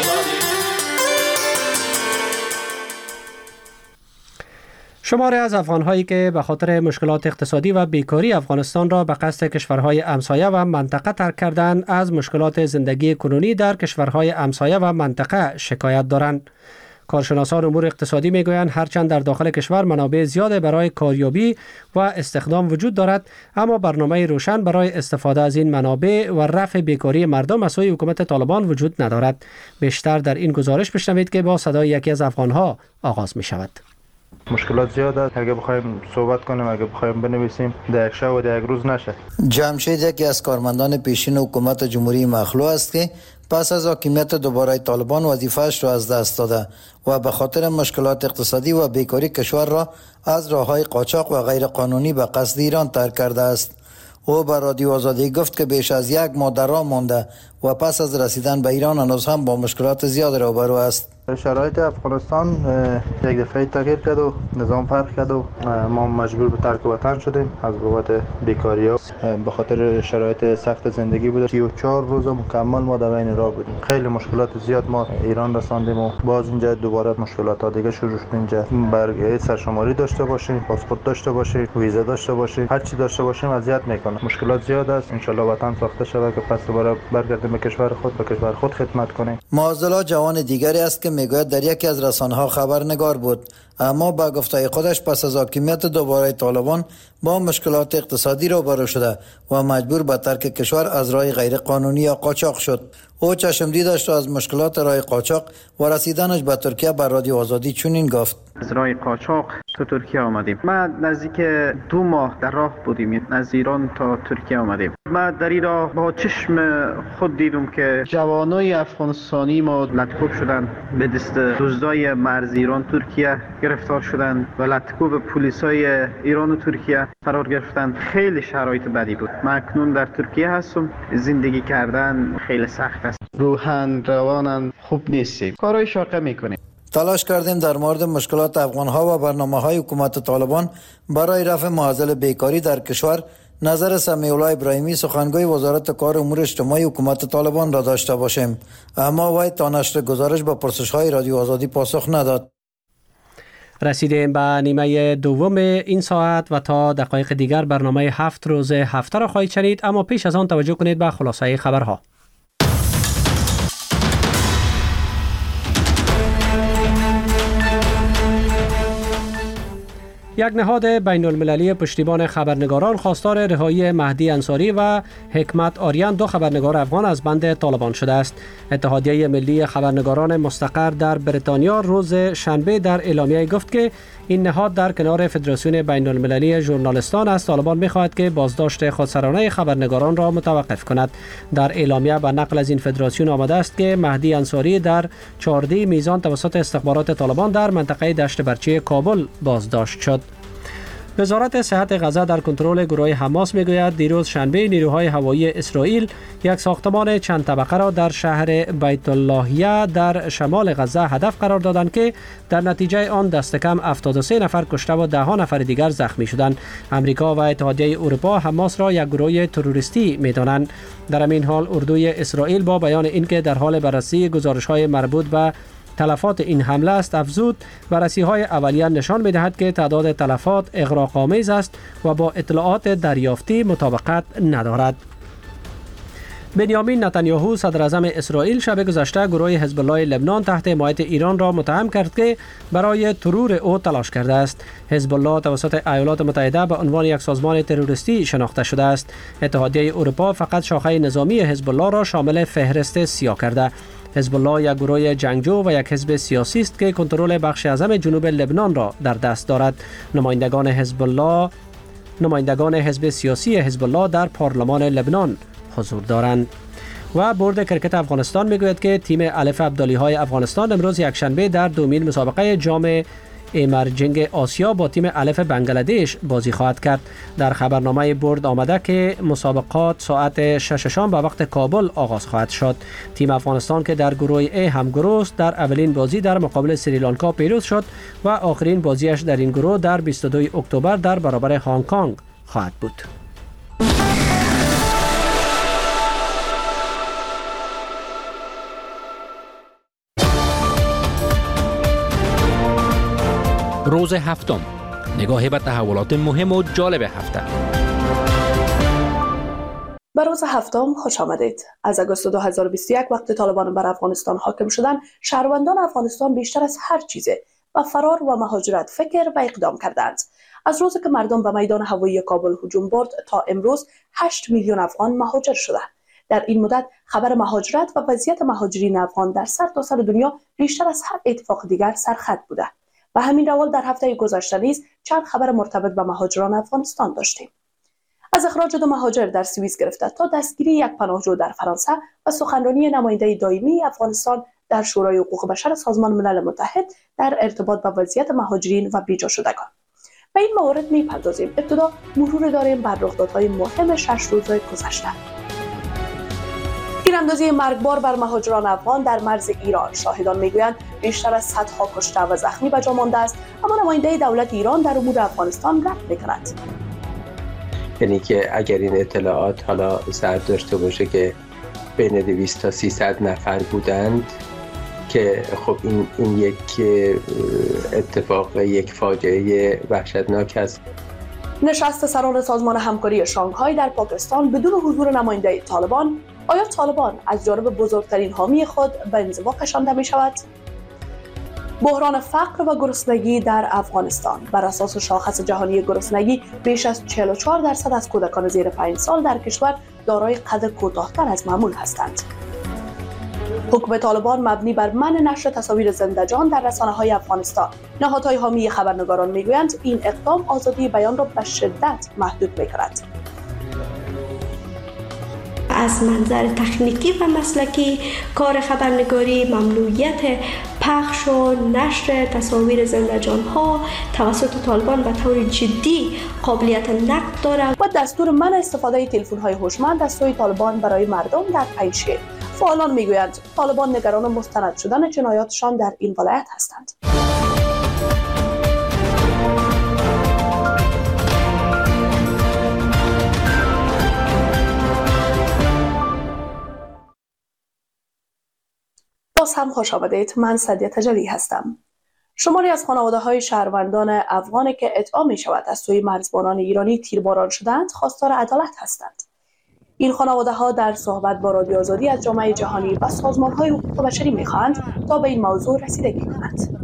شماری از افغان‌هایی که به خاطر مشکلات اقتصادی و بیکاری افغانستان را به قصد کشورهای همسایه و منطقه ترک کردند، از مشکلات زندگی کنونی در کشورهای همسایه و منطقه شکایت دارند. کارشناسان امور اقتصادی میگویند هرچند در داخل کشور منابع زیاد برای کاریابی و استخدام وجود دارد، اما برنامه روشن برای استفاده از این منابع و رفع بیکاری مردم از سوی حکومت طالبان وجود ندارد. بیشتر در این گزارش بشنوید که با صدای یکی از افغان‌ها آغاز می شود. مشکلات زیاد است. اگه بخوایم صحبت کنیم، اگه بخوایم بنویسیم، در یک شب و در یک روز نشه. جمشید یکی از کارمندان پیشین حکومت جمهوری مخلوع است که پس از حاکمیت دوباره طالبان وظیفه‌اش را از دست داده و به خاطر مشکلات اقتصادی و بیکاری کشور را از راه‌های قاچاق و غیر قانونی به قصد ایران ترک کرده است. او به رادیو آزادی گفت که بیش از یک ماه در راه مانده و پس از رسیدن به ایران هنوز هم با مشکلات زیاد روبرو است. شرایط افغانستان یک دفعه تغییر کرد و نظام فرق کرد و ما مجبور به ترک وطن شدیم از بابت بیکاری ها. به خاطر شرایط سخت زندگی بود. 34 روز مکمل ما در بین راه بودیم. خیلی مشکلات زیاد ما ایران رساندیم و باز اینجا دوباره مشکلات ها دیگه شروع شد. اینجا برگه سرشماری داشته باشیم، پاسپورت داشته باشیم، ویزا داشته باشیم، هر چی داشته باشیم اذیت میکنه. مشکلات زیاد است. ان شاء الله وطن ساخته شود که پس دوباره برگردیم به کشور خود خدمت کنیم. معزلا جوان دیگری است که میگوید در یکی از رسانه‌ها خبرنگار بود، اما با گفته خودش پس از حاکمیت دوباره طالبان با مشکلات اقتصادی روبرو شده و مجبور به ترک کشور از راه غیر قانونی یا قاچاق شد. او چشمدید داشت از مشکلات راه قاچاق و رسیدنش به ترکیه بر رادیو آزادی چنین گفت: از راه قاچاق تو ترکیه آمدیم. ما نزدیک 2 ماه در راه بودیم، از ایران تا ترکیه آمدیم. ما در این راه با چشم خود دیدم که جوانای افغانستانی ما لطکوب شدن، به دست دزدای مرز ایران ترکیه گرفتار شدن و لطکوب پلیسای ایران و ترکیه فرار گرفتن. خیلی شرایط بدی بود. ما اکنون در ترکیه هستم. زندگی کردن خیلی سخت است. روحاً رواناً خوب نیستیم. کارهای شاقه میکنیم. تلاش کردیم در مورد مشکلات افغان‌ها و برنامه‌های حکومت طالبان برای رفع معضل بیکاری در کشور نظر سمیع الله ابراهیمی سخنگوی وزارت کار امور اجتماعی حکومت طالبان را داشته باشیم، اما وی تا نشر گزارش به پرسش‌های رادیو آزادی پاسخ نداد. رسیدیم به نیمه دوم این ساعت و تا دقایق دیگر برنامه 7 روز هفته را خواهید شنید، اما پیش از آن توجه کنید به خلاصه خبرها. یک نهاد بین المللی پشتیبان خبرنگاران خواستار رهایی مهدی انصاری و حکمت آریان، 2 خبرنگار افغان، از بند طالبان شده است. اتحادیه ملی خبرنگاران مستقر در بریتانیا روز شنبه در اعلامیه گفت که این نهاد در کنار فدراسیون بین المللی ژورنالیستان از طالبان می‌خواهد که بازداشت خودسرانه خبرنگاران را متوقف کند. در اعلامیه به نقل از این فدراسیون آمده است که مهدی انصاری در 14 میزان توسط استخبارات طالبان در منطقه دشت برچی کابل بازداشت شد. وزارت صحت غزه در کنترل گروه حماس میگوید دیروز شنبه نیروهای هوایی اسرائیل یک ساختمان چند طبقه را در شهر بیت اللهیه در شمال غزه هدف قرار دادند که در نتیجه آن دست کم 73 نفر کشته و 10 نفر دیگر زخمی شدند. امریکا و اتحادیه اروپا حماس را یک گروه تروریستی می‌دانند. در همین حال اردوی اسرائیل با بیان اینکه در حال بررسی گزارش‌های مربوط به تلفات این حمله است افزود بررسی‌های اولیه نشان می‌دهد که تعداد تلفات اغراق‌آمیز است و با اطلاعات دریافتی مطابقت ندارد. بنیامین نتانیاهو صدر اعظم اسرائیل شب گذشته گروه حزب الله لبنان تحت حمایت ایران را متهم کرد که برای ترور او تلاش کرده است. حزب الله توسط ایالات متحده به عنوان یک سازمان تروریستی شناخته شده است. اتحادیه اروپا فقط شاخه نظامی حزب الله را شامل فهرست سیاه کرده. حزب الله یک گروه جنگجو و یک حزب سیاسی است که کنترل بخش اعظم جنوب لبنان را در دست دارد. نمایندگان حزب سیاسی حزب الله در پارلمان لبنان حضور دارند. و بورد کرکت افغانستان میگوید که تیم الف عبدالی‌های افغانستان امروز یکشنبه در دومین مسابقه جام ایمرجنگ آسیا با تیم الف بنگلادش بازی خواهد کرد. در خبرنامه بورد آمده که مسابقات ساعت 6 شام به وقت کابل آغاز خواهد شد. تیم افغانستان که در گروه ای همگروه است در اولین بازی در مقابل سریلانکا پیروز شد و آخرین بازیش در این گروه در 22 اکتبر در برابر هنگ کنگ خواهد بود. روز هفتم، نگاهی به تحولات مهم و جالب هفته. به روز هفتم خوش آمدید. از اگست 2021 وقتی طالبان بر افغانستان حاکم شدن، شهروندان افغانستان بیشتر از هر چیزه و فرار و مهاجرت فکر و اقدام کردند. از روزی که مردم به میدان هوایی کابل هجوم برد تا امروز 8 میلیون افغان مهاجر شدند. در این مدت خبر مهاجرت و وضعیت مهاجرین افغان در سرتاسر دنیا بیشتر از هر اتفاق دیگر سرخط بوده. و همین روال در هفته گذشته نیز چند خبر مرتبط به مهاجران افغانستان داشتیم. از اخراج 2 مهاجر در سوئیس گرفته تا دستگیری یک پناهجو در فرانسه و سخنرانی نماینده دائمی افغانستان در شورای حقوق بشر سازمان ملل متحد در ارتباط با وضعیت مهاجرین و بیجا شدگان. به این موارد می‌پردازیم. ابتدا مرور داریم بر رخدادهای مهم 6 روز گذشته. تیراندازی مرگبار بر مهاجران افغان در مرز ایران. شاهدان میگویند بیشتر از صدها کشته و زخمی به جا مانده است، اما نماینده دولت ایران در امور افغانستان رد میکند. یعنی که اگر این اطلاعات حالا صحت داشته باشه که بین 200 تا 300 نفر بودند که خب این یک اتفاق، یک فاجعه وحشتناک است. نشست سران سازمان همکاری شانگهای در پاکستان بدون حضور نماینده طالبان. آیا طالبان از جانب بزرگترین حامی خود به انزوا کشانده می شود؟ بحران فقر و گرسنگی در افغانستان. بر اساس شاخص جهانی گرسنگی بیش از 44% از کودکان زیر 5 سال در کشور دارای قد کوتاه‌تر از معمول هستند. حکم طالبان مبنی بر منع نشر تصاویر زنده جان در رسانه‌های افغانستان. نهادهای حامی خبرنگاران میگویند این اقدام آزادی بیان را به شدت محدود می‌کند. از منظر تکنیکی و مسلکی کار خبرنگاری ممنوعیت پخش و نشر تصاویر زنده جان‌ها توسط طالبان به طور جدی قابلیت نقد دارد و دستور منع استفاده تلفن‌های هوشمند از سوی طالبان برای مردم در پنجشیر. فعالان میگویند طالبان نگران مستند شدن جنایاتشان در این ولایت هستند. باز هم خوش آمدید. من سدیه تجلی هستم. شماری از خانواده‌های شهروندان افغانی که ادعا می‌شود از سوی مرزبانان ایرانی تیرباران شدند خواستار عدالت هستند. این خانواده‌ها در صحبت با رادیو آزادی از جامعه جهانی و سازمان‌های حقوق بشری می‌خواهند تا به این موضوع رسیدگی کنند.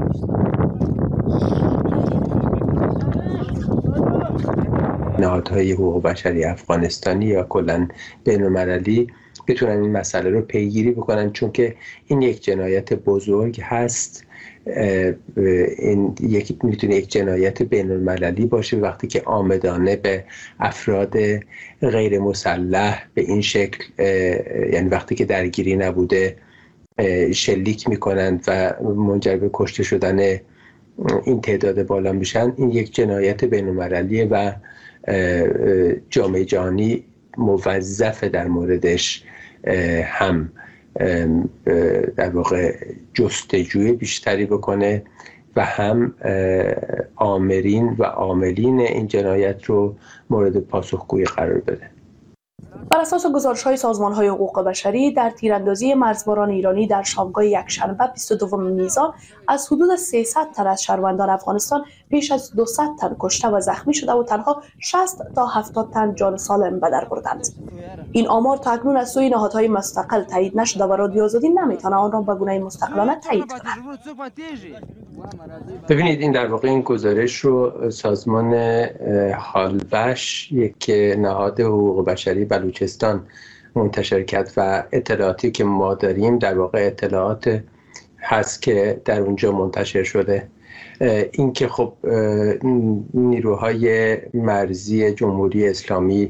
نهادهای حقوق بشری افغانستانی یا کلاً بین‌المللی بتونن این مسئله رو پیگیری بکنن، چون که این یک جنایت بزرگ هست. این میتونه یک جنایت بین‌المللی باشه وقتی که عامدانه به افراد غیر مسلح به این شکل، یعنی وقتی که درگیری نبوده، شلیک میکنند و منجر به کشته شدن این تعداد بالا میشن. این یک جنایت بین‌المللیه و جامعه جهانی موظفه در موردش هم در واقع جستجوی بیشتری بکنه و هم آمرین و عاملین این جنایت رو مورد پاسخگویی قرار بده. بر اساس گزارش‌های سازمان‌های حقوق بشری در تیراندازی مرزبانان ایرانی در شامگاه یکشنبه 22 میزان از حدود 300 تن از شهروندان افغانستان بیش از 200 تن کشته و زخمی شده و تنها 60 تا 70 تن جان سالم به در بردند. این آمار تا اکنون از سوی نهادهای مستقل تایید نشده و رادیو آزادی نمیتونه آن را به گونه مستقلانه تایید کند. ببینید، این در واقع این گزارش رو سازمان هالوش، یک نهاد حقوق بشری بلوچستان منتشر کرد و اطلاعاتی که ما داریم در واقع اطلاعات هست که در اونجا منتشر شده. این که خب نیروهای مرزی جمهوری اسلامی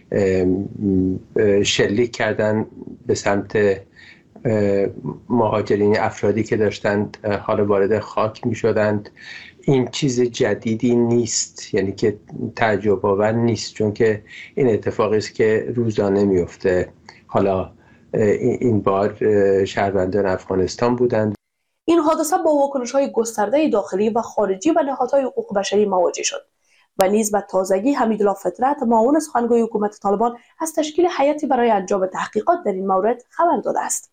شلیک کردن به سمت مهاجرین، افرادی که داشتند حالا وارد خاک می شدند، این چیز جدیدی نیست، یعنی که تعجب آور نیست، چون که این اتفاقی است که روزانه میفته. حالا این بار شهروندان افغانستان بودند. این حادثه با واکنش‌های گسترده داخلی و خارجی و نهادهای حقوق بشری مواجه شد و نیز به تازگی حمیدالله فطرت، معاون سخنگوی حکومت طالبان، از تشکیل هیئتی برای انجام تحقیقات در این مورد خبر داده است.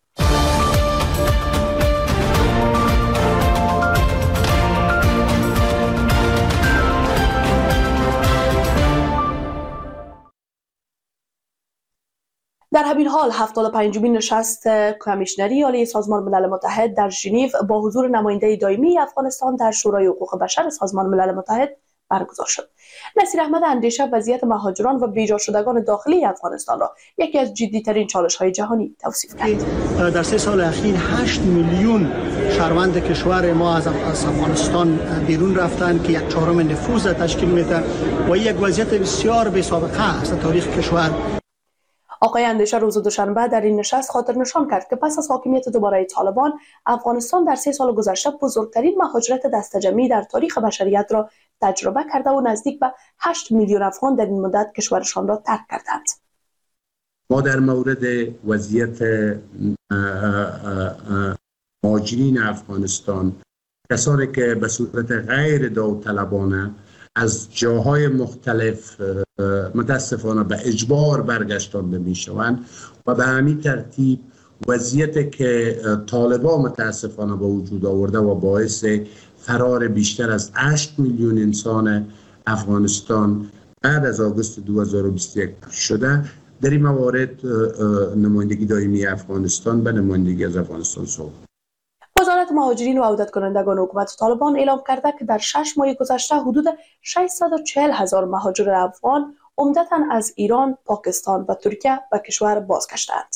در همین حال 75مین نشست کمیشنری عالی سازمان ملل متحد در ژنو با حضور نماینده دائمی افغانستان در شورای حقوق بشر سازمان ملل متحد برگزار شد. نصیر احمد اندیشه وضعیت مهاجران و بیجا شدگان داخلی افغانستان را یکی از جدی‌ترین چالش‌های جهانی توصیف کرد. در 3 سال اخیر 8 میلیون شهروند کشور ما از افغانستان بیرون رفتند که 1/4 نفوذ تشکیل میده و یک وضعیت بسیار بی‌سابقه است تاریخ کشور. آقای اندیشه روز دوشنبه در این نشست خاطر نشان کرد که پس از حاکمیت دوباره طالبان، افغانستان در 3 سال گذشته بزرگترین مهاجرت دسته‌جمعی در تاریخ بشریت را تجربه کرده و نزدیک به 8 میلیون افغان در این مدت کشورشان را ترک کردند. ما در مورد وضعیت مهاجرین افغانستان، کسانی که به صورت غیر داوطلبانه از جاهای مختلف متاسفانه به اجبار برگشتانده می شوند و به همین ترتیب وضعیتی که طالبان متاسفانه به وجود آورده و باعث فرار بیشتر از 8 میلیون انسان افغانستان بعد از آگوست 2021 شده، در این موارد نمایندگی دائمی افغانستان به نمایندگی از افغانستان صحبت. وزارت وزارت مهاجرین و عودت کنندگان حکومت طالبان اعلام کرده که در 6 ماه گذشته حدود 640,000 مهاجر افغان عمدتاً از ایران، پاکستان و ترکیه به کشور بازگشتند.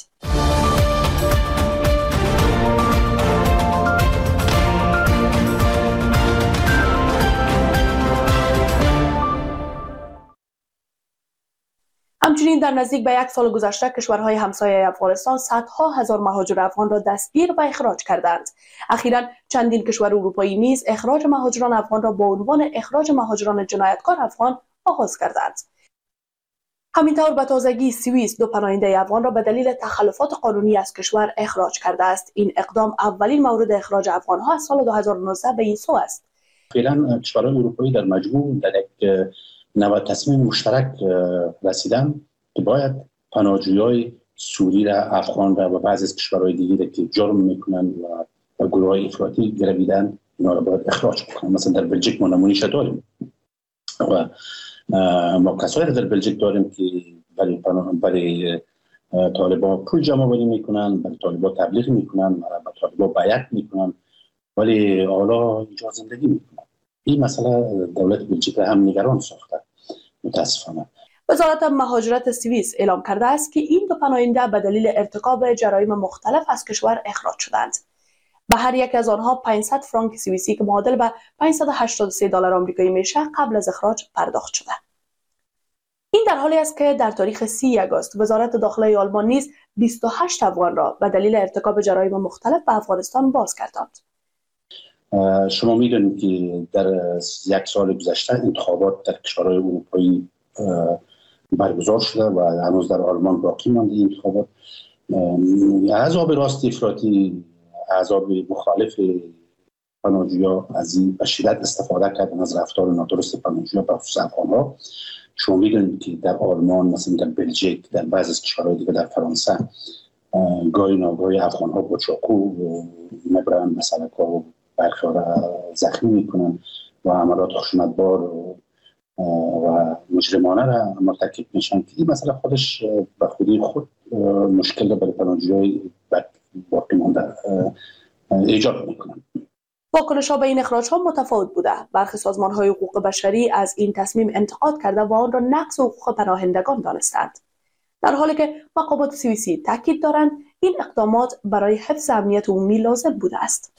همچنین در نزدیک به 1 سال گذشته کشورهای همسایه افغانستان صدها هزار مهاجر افغان را دستگیر و اخراج کردند. اخیراً چندین کشور اروپایی نیز اخراج مهاجران افغان را با عنوان اخراج مهاجران جنایتکار افغان آغاز کردند. همینطور به تازگی سوئیس 2 پناهنده افغان را به دلیل تخلفات قانونی از کشور اخراج کرده است. این اقدام اولین مورد اخراج افغان‌ها از سال 2019 به این سو است. فعلا کشورهای اروپایی در مجموع در یک نوع تصمیم مشترک رسیدن که باید پناهجویان سوری را، افغان را و بعضی از کشورهای دیگه که جرم میکنن و گروه‌های افراطی گرویدن اینا را باید اخراج بکنن. مثلا در بلژیک ما نمونه‌اش داریم و ما کسایی در بلژیک داریم که برای طالبان پول جمع آوری میکنن، برای طالبان تبلیغ میکنن، برای طالبان بیعت میکنن، ولی حالا اینجا زندگی میکنن. این مسئله دولت بلژیک هم نگران ساخته متاسفانه. وزارت مهاجرت سوئیس اعلام کرده است که این 2 پناهنده به دلیل ارتکاب جرایم مختلف از کشور اخراج شدند. به هر یک از آنها 500 فرانک سوئیسی که معادل به $583 آمریکایی میشه قبل از اخراج پرداخت شده. این در حالی است که در تاریخ 30 آگوست وزارت داخله آلمان نیز 28 افغان را به دلیل ارتکاب جرایم مختلف به افغانستان بازگرداند. شما میدونید که در 1 سال گذشته انتخابات در کشورهای اروپایی برگزار شده و هنوز در آلمان باقی مانده این انتخابات. احزاب راست افراطی، احزاب مخالف پناهجویان از این به شدت استفاده کردن از رفتار نادرست پناهجویان به خصوص افغان‌ها. شما میدونید که در آلمان، مثلا در بلژیک، در بعضی از کشورهای دیگه، در فرانسه گاهی ناگاهی افغان‌ها با چاقو میبرن مثلا که برخی را زخمی میکنن و عملات خشونتبار و مجرمانه را مرتکب میشن که این مسئله خودش به خودی خود مشکل برای پناهجویان باقی مانده ایجاد میکنن. واکنش‌ها به این اخراج‌ها متفاوت بوده. برخی سازمان‌های حقوق بشری از این تصمیم انتقاد کرده و آن را نقض حقوق پناهندگان دانستند. در حالی که مقامات سوئیسی تاکید دارند این اقدامات برای حفظ امنیت عمومی لازم بوده است.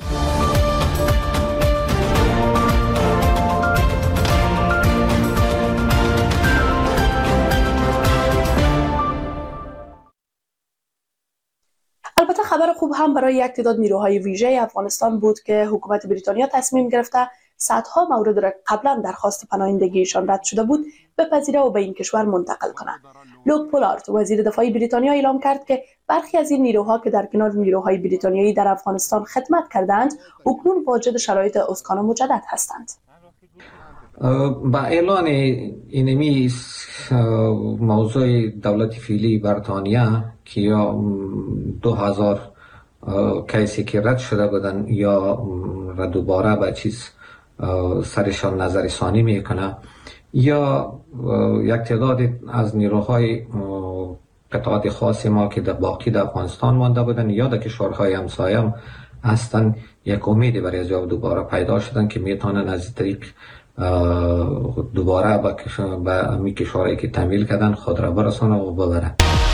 البته خبر خوب هم برای یک تعداد نیروهای ویژه افغانستان بود که حکومت بریتانیا تصمیم گرفته صدها مورد را قبلا درخواست پناهندگیشان رد شده بود بپذیره و به این کشور منتقل کنند. لوک پولارد وزیر دفاع بریتانیا اعلام کرد که برخی از این نیروها که در کنار نیروهای بریتانیایی در افغانستان خدمت کردند اکنون واجد شرایط اسکان مجدد هستند. با اعلان اینمی موضوع دولت فعلی بریتانیا که یا 2000 کیسی که رد شده بودن یا دوباره به چیز سرشان نظر ثانی میکنه یا یک تعداد از نیروهای قطعات خاص ما که در باقی در افغانستان مانده بودن یا در کشورهای همسایه هم هستن یک امیدی برای از دوباره پیدا شدن که میتونن از طریق دوباره به امی کشورهایی که تمویل کردن خود را برسانه و ببرن.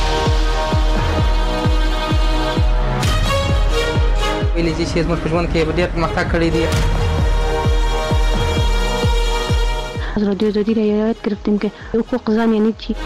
ویلیزی چې زموږ په ژوند کې ډېر پرمختګ کړی دی. از رادیو آزادی رعایت گرفتیم که حقوق زن یعنی چی.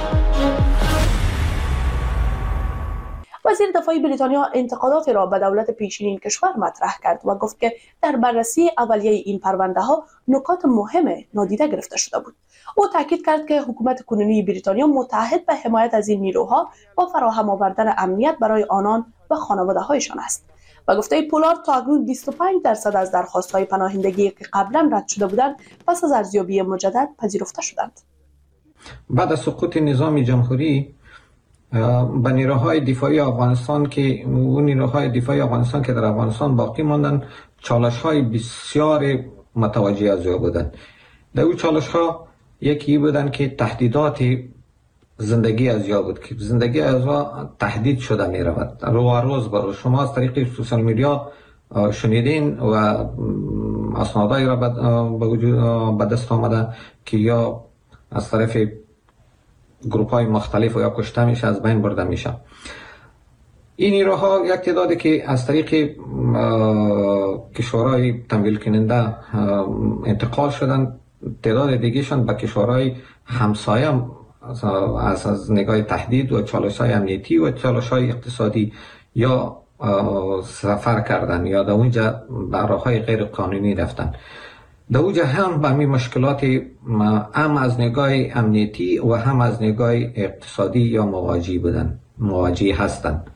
وزیر دفاع بریتانیا انتقادات را به دولت پیشین کشور مطرح کرد و گفت که در بررسی اولیه این پرونده ها نکات مهم نادیده گرفته شده بود. او تاکید کرد که حکومت کنونی بریتانیا متعهد به حمایت از این نیروها و فراهم آوردن امنیت برای آنان و خانواده هایشان است. و گفته پولارد تا اکنون 25% از درخواست‌های پناهندگی که قبلا رد شده بودند پس از ارزیابی مجدد پذیرفته شدند. بعد از سقوط نظام جمهوری به نیروهای دفاعی افغانستان که در افغانستان باقی ماندن چالش‌های بسیار متوجه از او بودند. در اون چالش‌ها یکی بودن که تهدیدات زندگی از یا بود که زندگی از تهدید شده می رود رو روز برو. شما از طریق سوشال میدیا شنیدین و اسنادایی را به دست آمده که یا از طرف گروپ های مختلف و یا کشته میشه، از بین برده میشه. این نیروها یک تعدادی که از طریق کشورهای تمویل کننده انتقال شدن، تعداد دیگهشان به کشورهای همسایه از نگاه تهدید و چالش‌های امنیتی و چالش‌های اقتصادی یا سفر کردن یا در اونجا به راه‌های غیر قانونی رفتن. در اونجا هم به همین مشکلات هم از نگاه امنیتی و هم از نگاه اقتصادی یا مواجه هستند.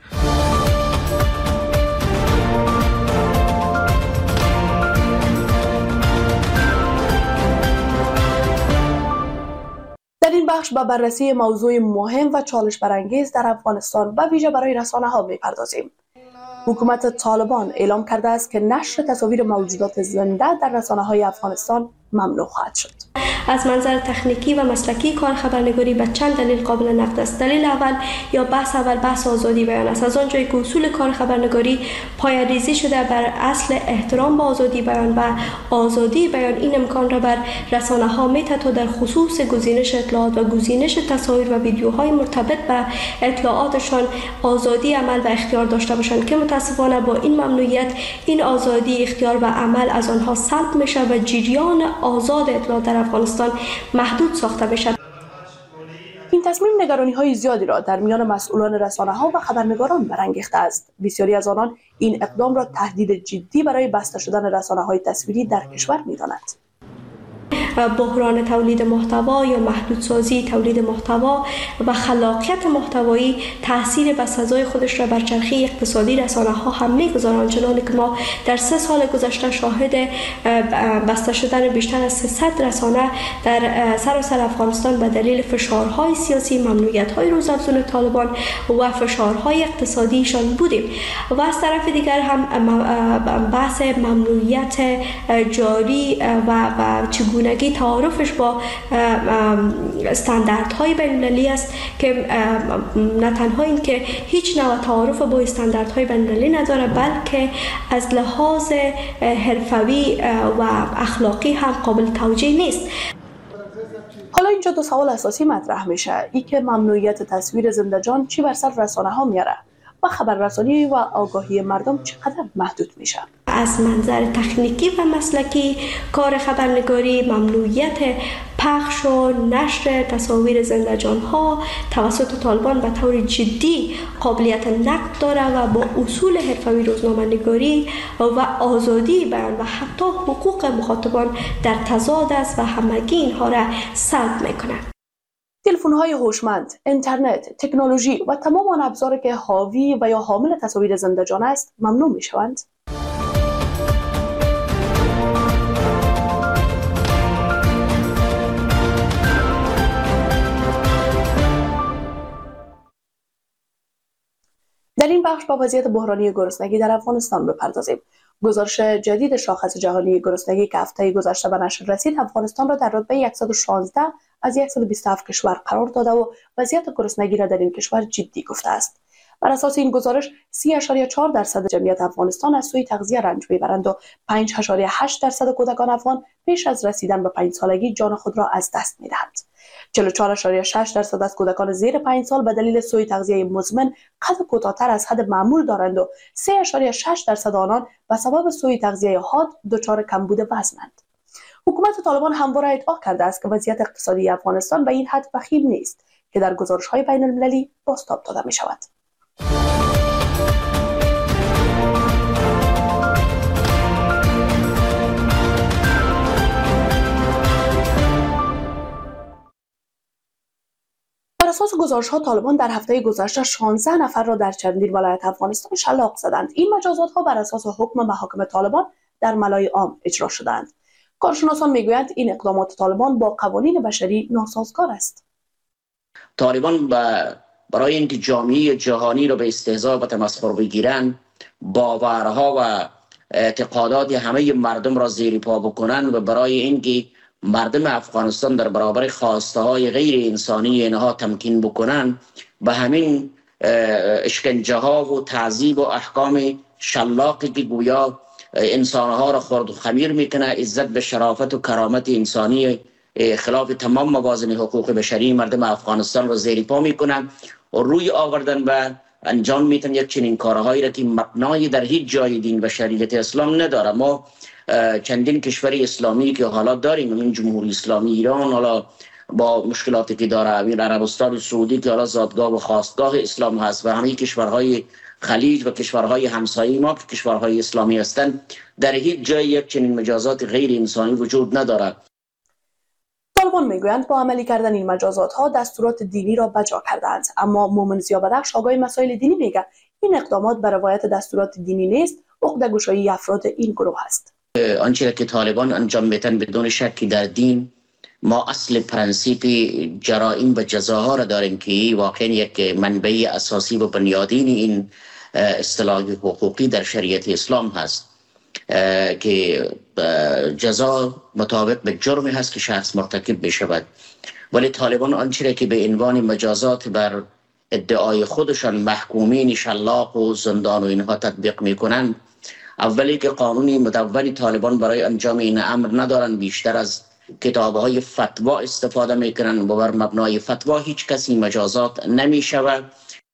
در این بخش به بررسی موضوع مهم و چالش برانگیز در افغانستان و ویژه برای رسانه‌ها می‌پردازیم. حکومت طالبان اعلام کرده است که نشر تصاویر موجودات زنده در رسانه‌های افغانستان ممنوع خواهد شد. از منظر تکنیکی و مسلکی کار خبرنگاری به چند دلیل قابل نقد است. دلیل اول یا بحث آزادی بیان است. از آنجایی که اصول کار خبرنگاری پایه‌ریزی شده بر اصل احترام به آزادی بیان و آزادی بیان، این امکان را بر رسانه‌ها می‌دهد تا در خصوص گزینش اطلاعات و گزینش تصاویر و ویدیوهای مرتبط به اطلاعاتشان آزادی عمل و اختیار داشته باشند که متأسفانه با این ممنوعیت این آزادی اختیار و عمل از آنها سلب میشه و جریان آزاد اطلاعات در افغانستان محدود ساخته بشد. این تصمیم نگرانی‌های زیادی را در میان مسئولان رسانه‌ها و خبرنگاران برانگیخته است. بسیاری از آنان این اقدام را تهدید جدی برای بسته شدن رسانه‌های تصویری در کشور می‌دانند. بحران تولید محتوا یا محدودسازی تولید محتوا و خلاقیت محتوایی تاثیر بسزای خودش را بر چرخه اقتصادی رسانه‌ها هم می‌گذارند، چنانکه که ما در 3 سال گذشته شاهد بسته شدن بیشتر از 300 رسانه در سراسر افغانستان به دلیل فشارهای سیاسی، ممنوعیت‌های روزافزون طالبان و فشارهای اقتصادیشان بودیم. و از طرف دیگر هم بحث ممنوعیت جاری و چگونگی تعارفش با استانداردهای بین‌المللی است که نه تنها این که هیچ نوع تعارف با استانداردهای بین‌المللی نداره، بلکه از لحاظ حرفوی و اخلاقی هم قابل توجیه نیست. حالا اینجا 2 سوال اساسی مطرح میشه. ای که ممنوعیت تصویر زنده جان چی بر سر رسانه‌ها میاره و خبررسانی و آگاهی مردم چقدر محدود میشه؟ از منظر تکنیکی و مسلکی کار خبرنگاری ممنوعیت پخش و نشر تصاویر زنده جان‌ها توسط طالبان به طور جدی قابلیت نقد داره و با اصول حرفه‌ای روزنامه‌نگاری و آزادی بیان و حتی حقوق مخاطبان در تضاد است و همگی اینها را سلب میکنه. تلفن‌های هوشمند، اینترنت، تکنولوژی و تمام آن ابزاری که حاوی و یا حامل تصاویر زنده جان است ممنوع می‌شوند. در این بخش با وضعیت بحرانی گرسنگی در افغانستان بپردازیم. گزارش جدید شاخص جهانی گرسنگی که هفته گذشته به نشر رسید، افغانستان را در رتبه 116 از 127 کشور قرار داده و وضعیت گرسنگی را در این کشور جدی گفته است. بر اساس این گزارش 30.4% جمعیت افغانستان از سوی تغذیه رنج میبرند و 5.8% کودکان افغان پیش از رسیدن به 5 سالگی جان خود را از دست میدهند. 44.6% از کودکان زیر 5 سال به دلیل سوء تغذیه مزمن قد کوتاه‌تر از حد معمول دارند و 3.6% آنان به سبب سوء تغذیه حاد دچار کمبود وزنند. حکومت طالبان همواره ادعا کرده است که وضعیت اقتصادی افغانستان به این حد وخیم نیست که در گزارش‌های بین‌المللی بازتاب داده می‌شود. بر اساس گزارش‌ها طالبان در هفته گذشته 16 نفر را در چندین ولایت افغانستان شلاق زدند. این مجازات‌ها بر اساس حکم محاکم طالبان در ملای عام اجرا شدند. کارشناسان میگویند این اقدامات طالبان با قوانین بشری ناسازگار است. طالبان برای اینکه جامعه جهانی را به استهزا و تمسخر بگیرند، باورها و اعتقادات همه مردم را زیر پا بکنند و برای اینکه مردم افغانستان در برابر خواسته های غیر انسانی اینها تمکین بکنند، به همین اشکنجه ها و تعذیب و احکام شلاقی که گویا انسانها را خرد و خمیر میکنه، عزت به شرافت و کرامت انسانی خلاف تمام موازین حقوق بشری مردم افغانستان را زیر پا میکنن و روی آوردن و انجام میتن یک چنین کارهایی را که مبنای در هیچ جای دین و شریعت اسلام نداره. ما چندین کشور اسلامی که حالا داریم، این جمهوری اسلامی ایران حالا با مشکلاتی که داره، امیر عربستان سعودی که حالا زادگاه و خاستگاه اسلام هست و همه کشورهای خلیج و کشورهای همسایه ما که کشورهای اسلامی هستند، در هیچ جای یک چنین مجازات غیر انسانی وجود نداره. طالبان میگویند با عملی کردن این مجازات ها دستورات دینی را بجا کردند، اما مومن زیابدخش آگاه مسائل دینی میگه این اقدامات بر روایت دستورات دینی نیست، عقده‌گشایی افراد این گروه است. آنچه که طالبان انجام میدن بدون شکی در دین، ما اصل پرنسیپ جرائم و جزاها را داریم که واقعا یک منبع اساسی و بنیادین این اصطلاح حقوقی در شریعت اسلام هست که جزا مطابق به جرمی هست که شخص مرتکب بشود. ولی طالبان آنچه که به عنوان مجازات بر ادعای خودشان محکومین شلاق و زندان و اینها تطبیق میکنند، اولی که قانونی مدون طالبان برای انجام این امر ندارند، بیشتر از کتاب‌های فتوا استفاده میکنن و بر مبنای فتوا هیچ کسی مجازات نمیشود.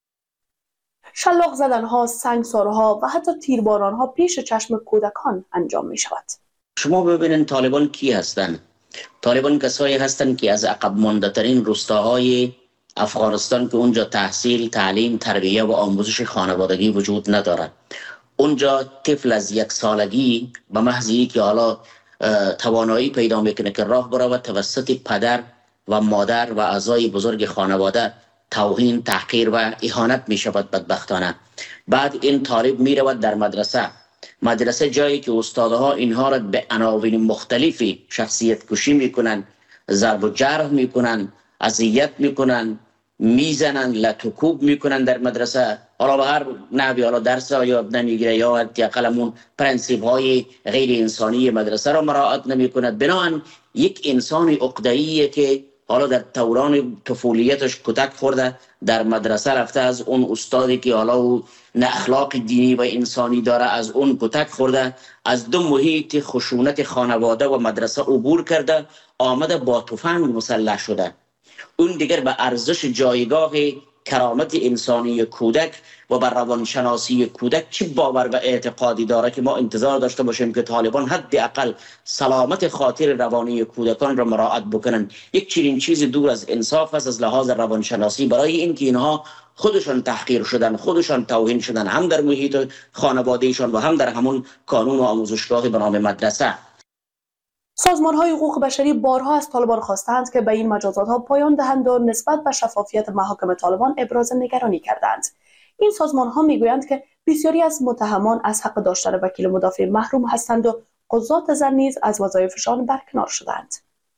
شلاق زدنها، سنگسارها و حتی تیربارانها پیش چشم کودکان انجام می شود. شما ببینید طالبان کی هستند؟ طالبان کسایی هستند که از عقب مانده ترین روستاهای افغانستان که اونجا تحصیل، تعلیم، تربیه و آموزش خانوادگی وجود ندارد. اونجا طفل از 1 سالگی به محض اینکه حالا توانایی پیدا میکنه که راه برود، توسط پدر و مادر و اعضای بزرگ خانواده توهین، تحقیر و اهانت می شود بدبختانه. بعد این طالب می رود در مدرسه جایی که استادها اینها را به عناوین مختلفی شخصیت کشی می کنن، ضرب و جرح می کنن، اذیت می کنن، می زنن، لطوکوب می کنن در مدرسه. حالا به هر نحوی حالا درس را یاد نمیگیره یا حداقل پرنسیپ های غیر انسانی مدرسه را مراعات نمی کند. بنابراین یک انسان عقده‌ایه که حالا در دوران طفولیتش کتک خورده، در مدرسه رفته، از اون استادی که حالا او نه اخلاق دینی و انسانی داره از اون کتک خورده، از 2 محیط خشونت خانواده و مدرسه عبور کرده، آمده با تفنگ مسلح شده. اون دیگر به ارزش جایگاه کرامت انسانی کودک و بر روانشناسی کودک چه باور و اعتقادی داره که ما انتظار داشته باشیم که طالبان حداقل سلامت خاطر روانی کودکان را مراعات بکنن. یک چنین چیز دور از انصاف است از لحاظ روانشناسی، برای اینکه اینها خودشان تحقیر شدن، خودشان توهین شدن، هم در محیط خانوادهشان و هم در همون کانون و آموزشگاه به نام مدرسه. سازمان‌های حقوق بشری بارها از طالبان خواستند که به این مجازات‌ها پایان دهند و نسبت به شفافیت محاکم طالبان ابراز نگرانی کردند. این سازمان‌ها می‌گویند که بسیاری از متهمان از حق داشتن وکیل مدافع محروم هستند و قضات زن نیز از وظایفشان برکنار شدند.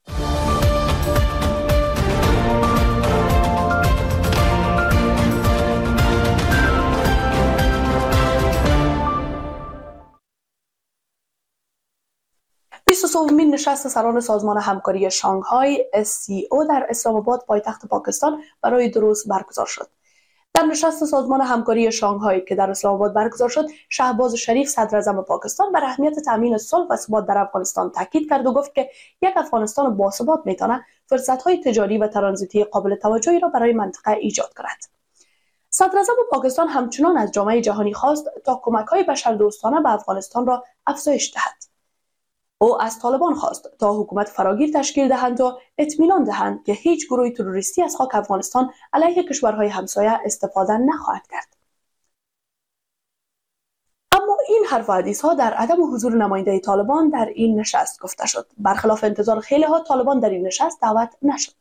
نشست سران سازمان همکاری شانگهای SCO در اسلام آباد پایتخت پاکستان برای 2 روز برگزار شد. در نشست سازمان همکاری شانگهای که در اسلام آباد برگزار شد، شهباز شریف صدر اعظم پاکستان بر اهمیت تامین صلح و ثبات در افغانستان تاکید کرد و گفت که یک افغانستان باثبات میتواند فرصت‌های تجاری و ترانزیتی قابل توجهی را برای منطقه ایجاد کند. صدر اعظم پاکستان همچنان از جامعه جهانی خواست تا کمک‌های بشردوستانه به افغانستان را افزایش دهد. او از طالبان خواست تا حکومت فراگیر تشکیل دهند و اطمینان دهند که هیچ گروه تروریستی از خاک افغانستان علیه کشورهای همسایه استفاده نخواهد کرد. اما این حرف و حدیث‌ها در عدم حضور نماینده طالبان در این نشست گفته شد. برخلاف انتظار خیلی‌ها، طالبان در این نشست دعوت نشد.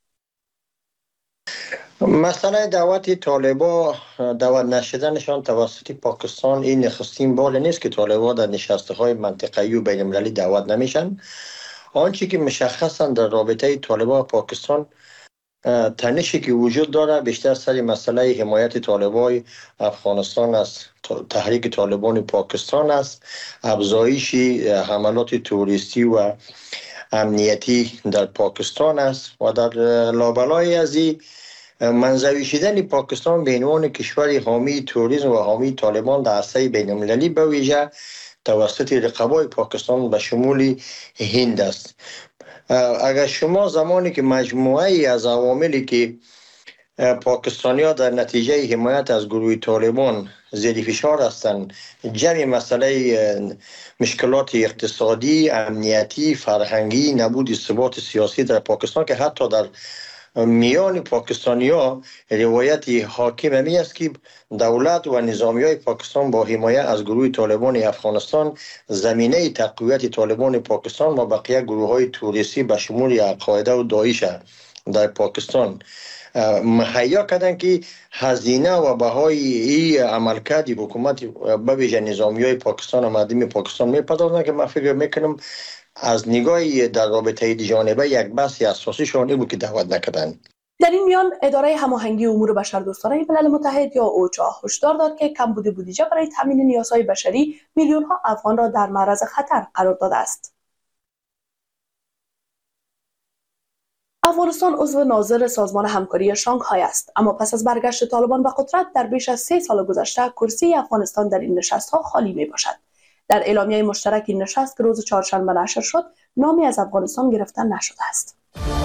مسئله دعوت طالبان دعوت نشدنشان توسط پاکستان این نخستین بار نیست که طالبان در نشست‌های منطقه‌ای و بین‌المللی دعوت نمیشن. آنچه که مشخصاً در رابطه طالبان و پاکستان تنشی که وجود داره بیشتر سر مسئله حمایت طالبان افغانستان است، تحریک طالبان پاکستان است، افزایش حملات توریستی و امنیتی در پاکستان است و در لابلای از این منزوی شدن پاکستان به عنوان کشور حامی توریسم و حامی طالبان در عرصه بین‌المللی به ویژه توسط رقبای پاکستان به شمول هند است. اگر شما زمانی که مجموعه از عواملی که پاکستانی‌ها در نتیجه حمایت از گروه طالبان زیر فشار هستند، جمعی مسئله مشکلات اقتصادی، امنیتی، فرهنگی، نبود ثبات سیاسی در پاکستان که حتی در میان پاکستانی‌ها روایت حاکم می است که دولت و نظامیای پاکستان با حمایت از گروه طالبان افغانستان زمینه تقویت طالبان پاکستان و بقیه گروه‌های توریستی به شمول القاعده و داعش در پاکستان مهیا کردن که هزینه و بهای این عملکرد حکومت به ویژه نظامیای پاکستان و مردم پاکستان میپردازن که من فکر میکنم از نگاه در رابطه جانبه یک بحث اساسی شونه بود که دعوت نکردن. در این میان اداره هماهنگی امور بشردوستانه ملل متحد یا اوچا هشدار داد که کمبود بودجه برای تامین نیازهای بشری میلیون‌ها افغان را در معرض خطر قرار داده است. افغانستان عضو ناظر سازمان همکاری شانگهای است، اما پس از برگشت طالبان به قدرت در بیش از 3 سال گذشته کرسی افغانستان در این نشست‌ها خالی میباشد. در اعلامیه مشترک این نشست که روز چهارشنبه نشر شد، نامی از افغانستان گرفته نشده است.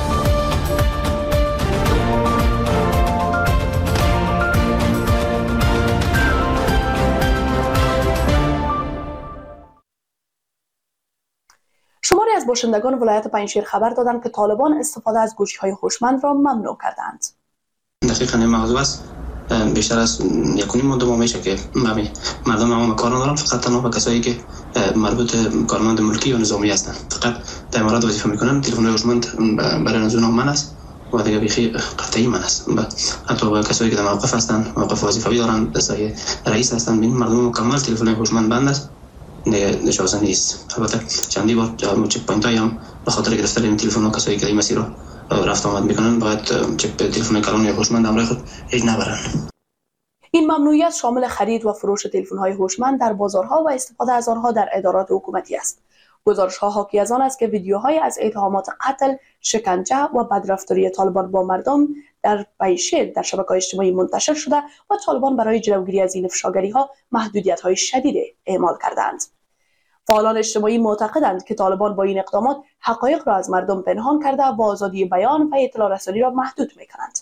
شماری از باشندگان ولایت پنجشیر خبر دادند که طالبان استفاده از گوشی‌های هوشمند را ممنوع کردند. دقیقاً این موضوع است. بیشتر از 1.5 ماه 2 ماه میشه که مردم عوام کار ندارن، فقط تنها به کسایی که مربوط کارمند ملکی و نظامی هستن فقط در امارات وظیفه میکنن. تلفن هوشمند برای از اونها من است و دیگه بخی قطعی من است. حتی با کسایی که در موقف هستن، موقف وظیفه‌ای دارن، دستای رئیس هستن، ببین مردم مکمل تلفن هوشمند بند است، اجازه نیست. البته چندی بار چک پوینت هم به خاطر گرفتن این تلفن ها کسایی که این مسیر رو رفت آمد میکنن باید چک تلفن کلان یا هوشمند همراه خود هیچ نبرن. این ممنوعیت شامل خرید و فروش تلفن‌های هوشمند در بازارها و استفاده از آنها در ادارات حکومتی است. گزارش‌ها حاکی از آن است که ویدیوهای از اتهامات قتل، شکنجه و بدرفتاری طالبان با مردم در پنجشیر در شبکه‌های اجتماعی منتشر شده و طالبان برای جلوگیری از این افشاگری‌ها محدودیت‌های شدید اعمال کردند. فعالان اجتماعی معتقدند که طالبان با این اقدامات حقایق را از مردم پنهان کرده و آزادی بیان و اطلاع رسانی را محدود می‌کنند.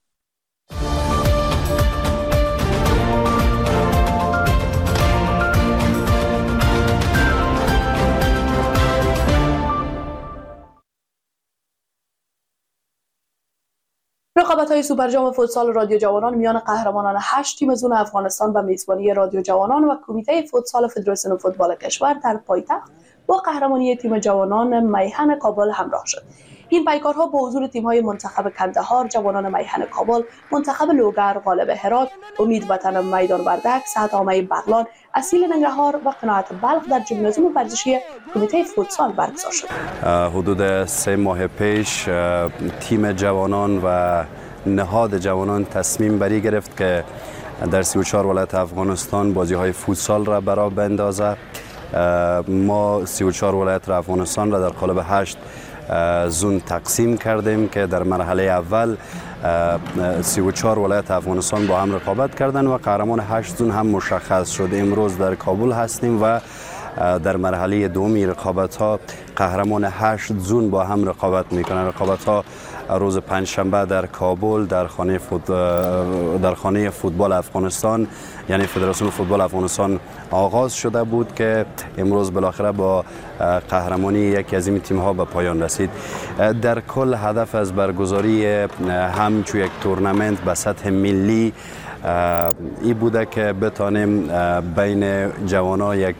رقابت‌های سوپر جام فوتسال رادیو جوانان میان قهرمانان 8 تیم زون افغانستان به میزبانی رادیو جوانان و کمیته فوتسال فدراسیون فوتبال کشور در پایتخت با قهرمانی تیم جوانان میهن کابل همراه شد. این پیکارها با حضور تیم‌های منتخب کندهار، جوانان میهن کابل، منتخب لوگر، غالب هرات، امید وطن میدان وردک، سعدآمه بغلان، اصیل ننگرهار و قناعت بلخ در ژیمنازیوم ورزشی کمیته فوتسال برگزار شد. حدود 3 ماه پیش تیم جوانان و نهاد جوانان تصمیم بری گرفت که در 34 ولایت افغانستان بازی‌های فوتسال را برا بندازه. ما 34 ولایت افغانستان را در قالب 8 زون تقسیم کردیم که در مرحله اول 34 ولایت افغانستان با هم رقابت کردند و قهرمان 8 زون هم مشخص شد. امروز در کابل هستیم و در مرحله دومی رقابت ها قهرمان 8 زون با هم رقابت میکنند. رقابت ها روز پنجشنبه در کابل در خانه فوتبال افغانستان یعنی فدراسیون فوتبال افغانستان آغاز شده بود که امروز بالاخره با قهرمانی یکی از این تیم ها به پایان رسید. در کل هدف از برگزاری همچون یک تورنمنت به سطح ملی این بوده که بتانیم بین جوانان یک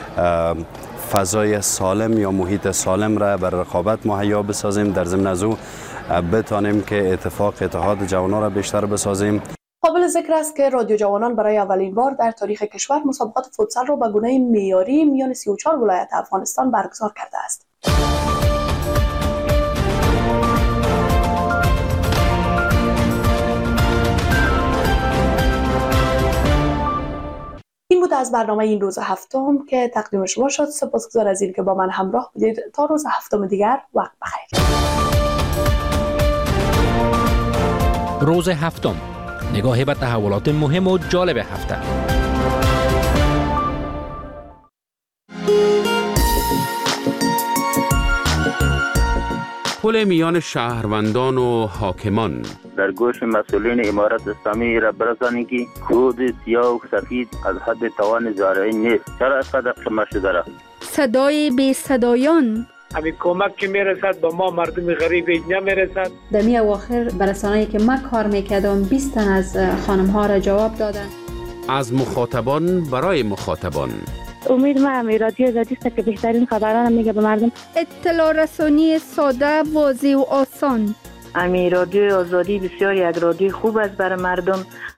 فضای سالم یا محیط سالم را بر رقابت مهیا بسازیم. در ضمن از او بتانیم که اتحاد جوانان را بیشتر بسازیم. قابل ذکر است که رادیو جوانان برای اولین بار در تاریخ کشور مسابقات فوتسال را به گونه معیاری میان 34 ولایت افغانستان برگزار کرده است. این بود از برنامه این روز هفتم که تقدیم شما شد. سپاسگزار از این که با من همراه بودید. تا روز هفتم دیگر وقت بخیر. روز هفتم، نگاهی به تحولات مهم و جالب هفته. پل میان شهروندان و حاکمان. در گوش مسئولین امارت اسلامی را برسانی که خود سیاه و سفید از حد توان زارعی نیست. چرا از قدر شما شده را؟ صدای بی صدایان. همین کمک که میرسد به ما مردم غریب نمیرسد. در می اواخر برسانه‌ای که من کار میکردم 20 تن از خانم ها را جواب دادن. از مخاطبان برای مخاطبان. امید من رادیو آزادی است که بهترین خبران میگه به مردم. اطلاع رسانی ساده، واضح و آسان. رادیو آزادی بسیار یک رادیو خوب است برای مردم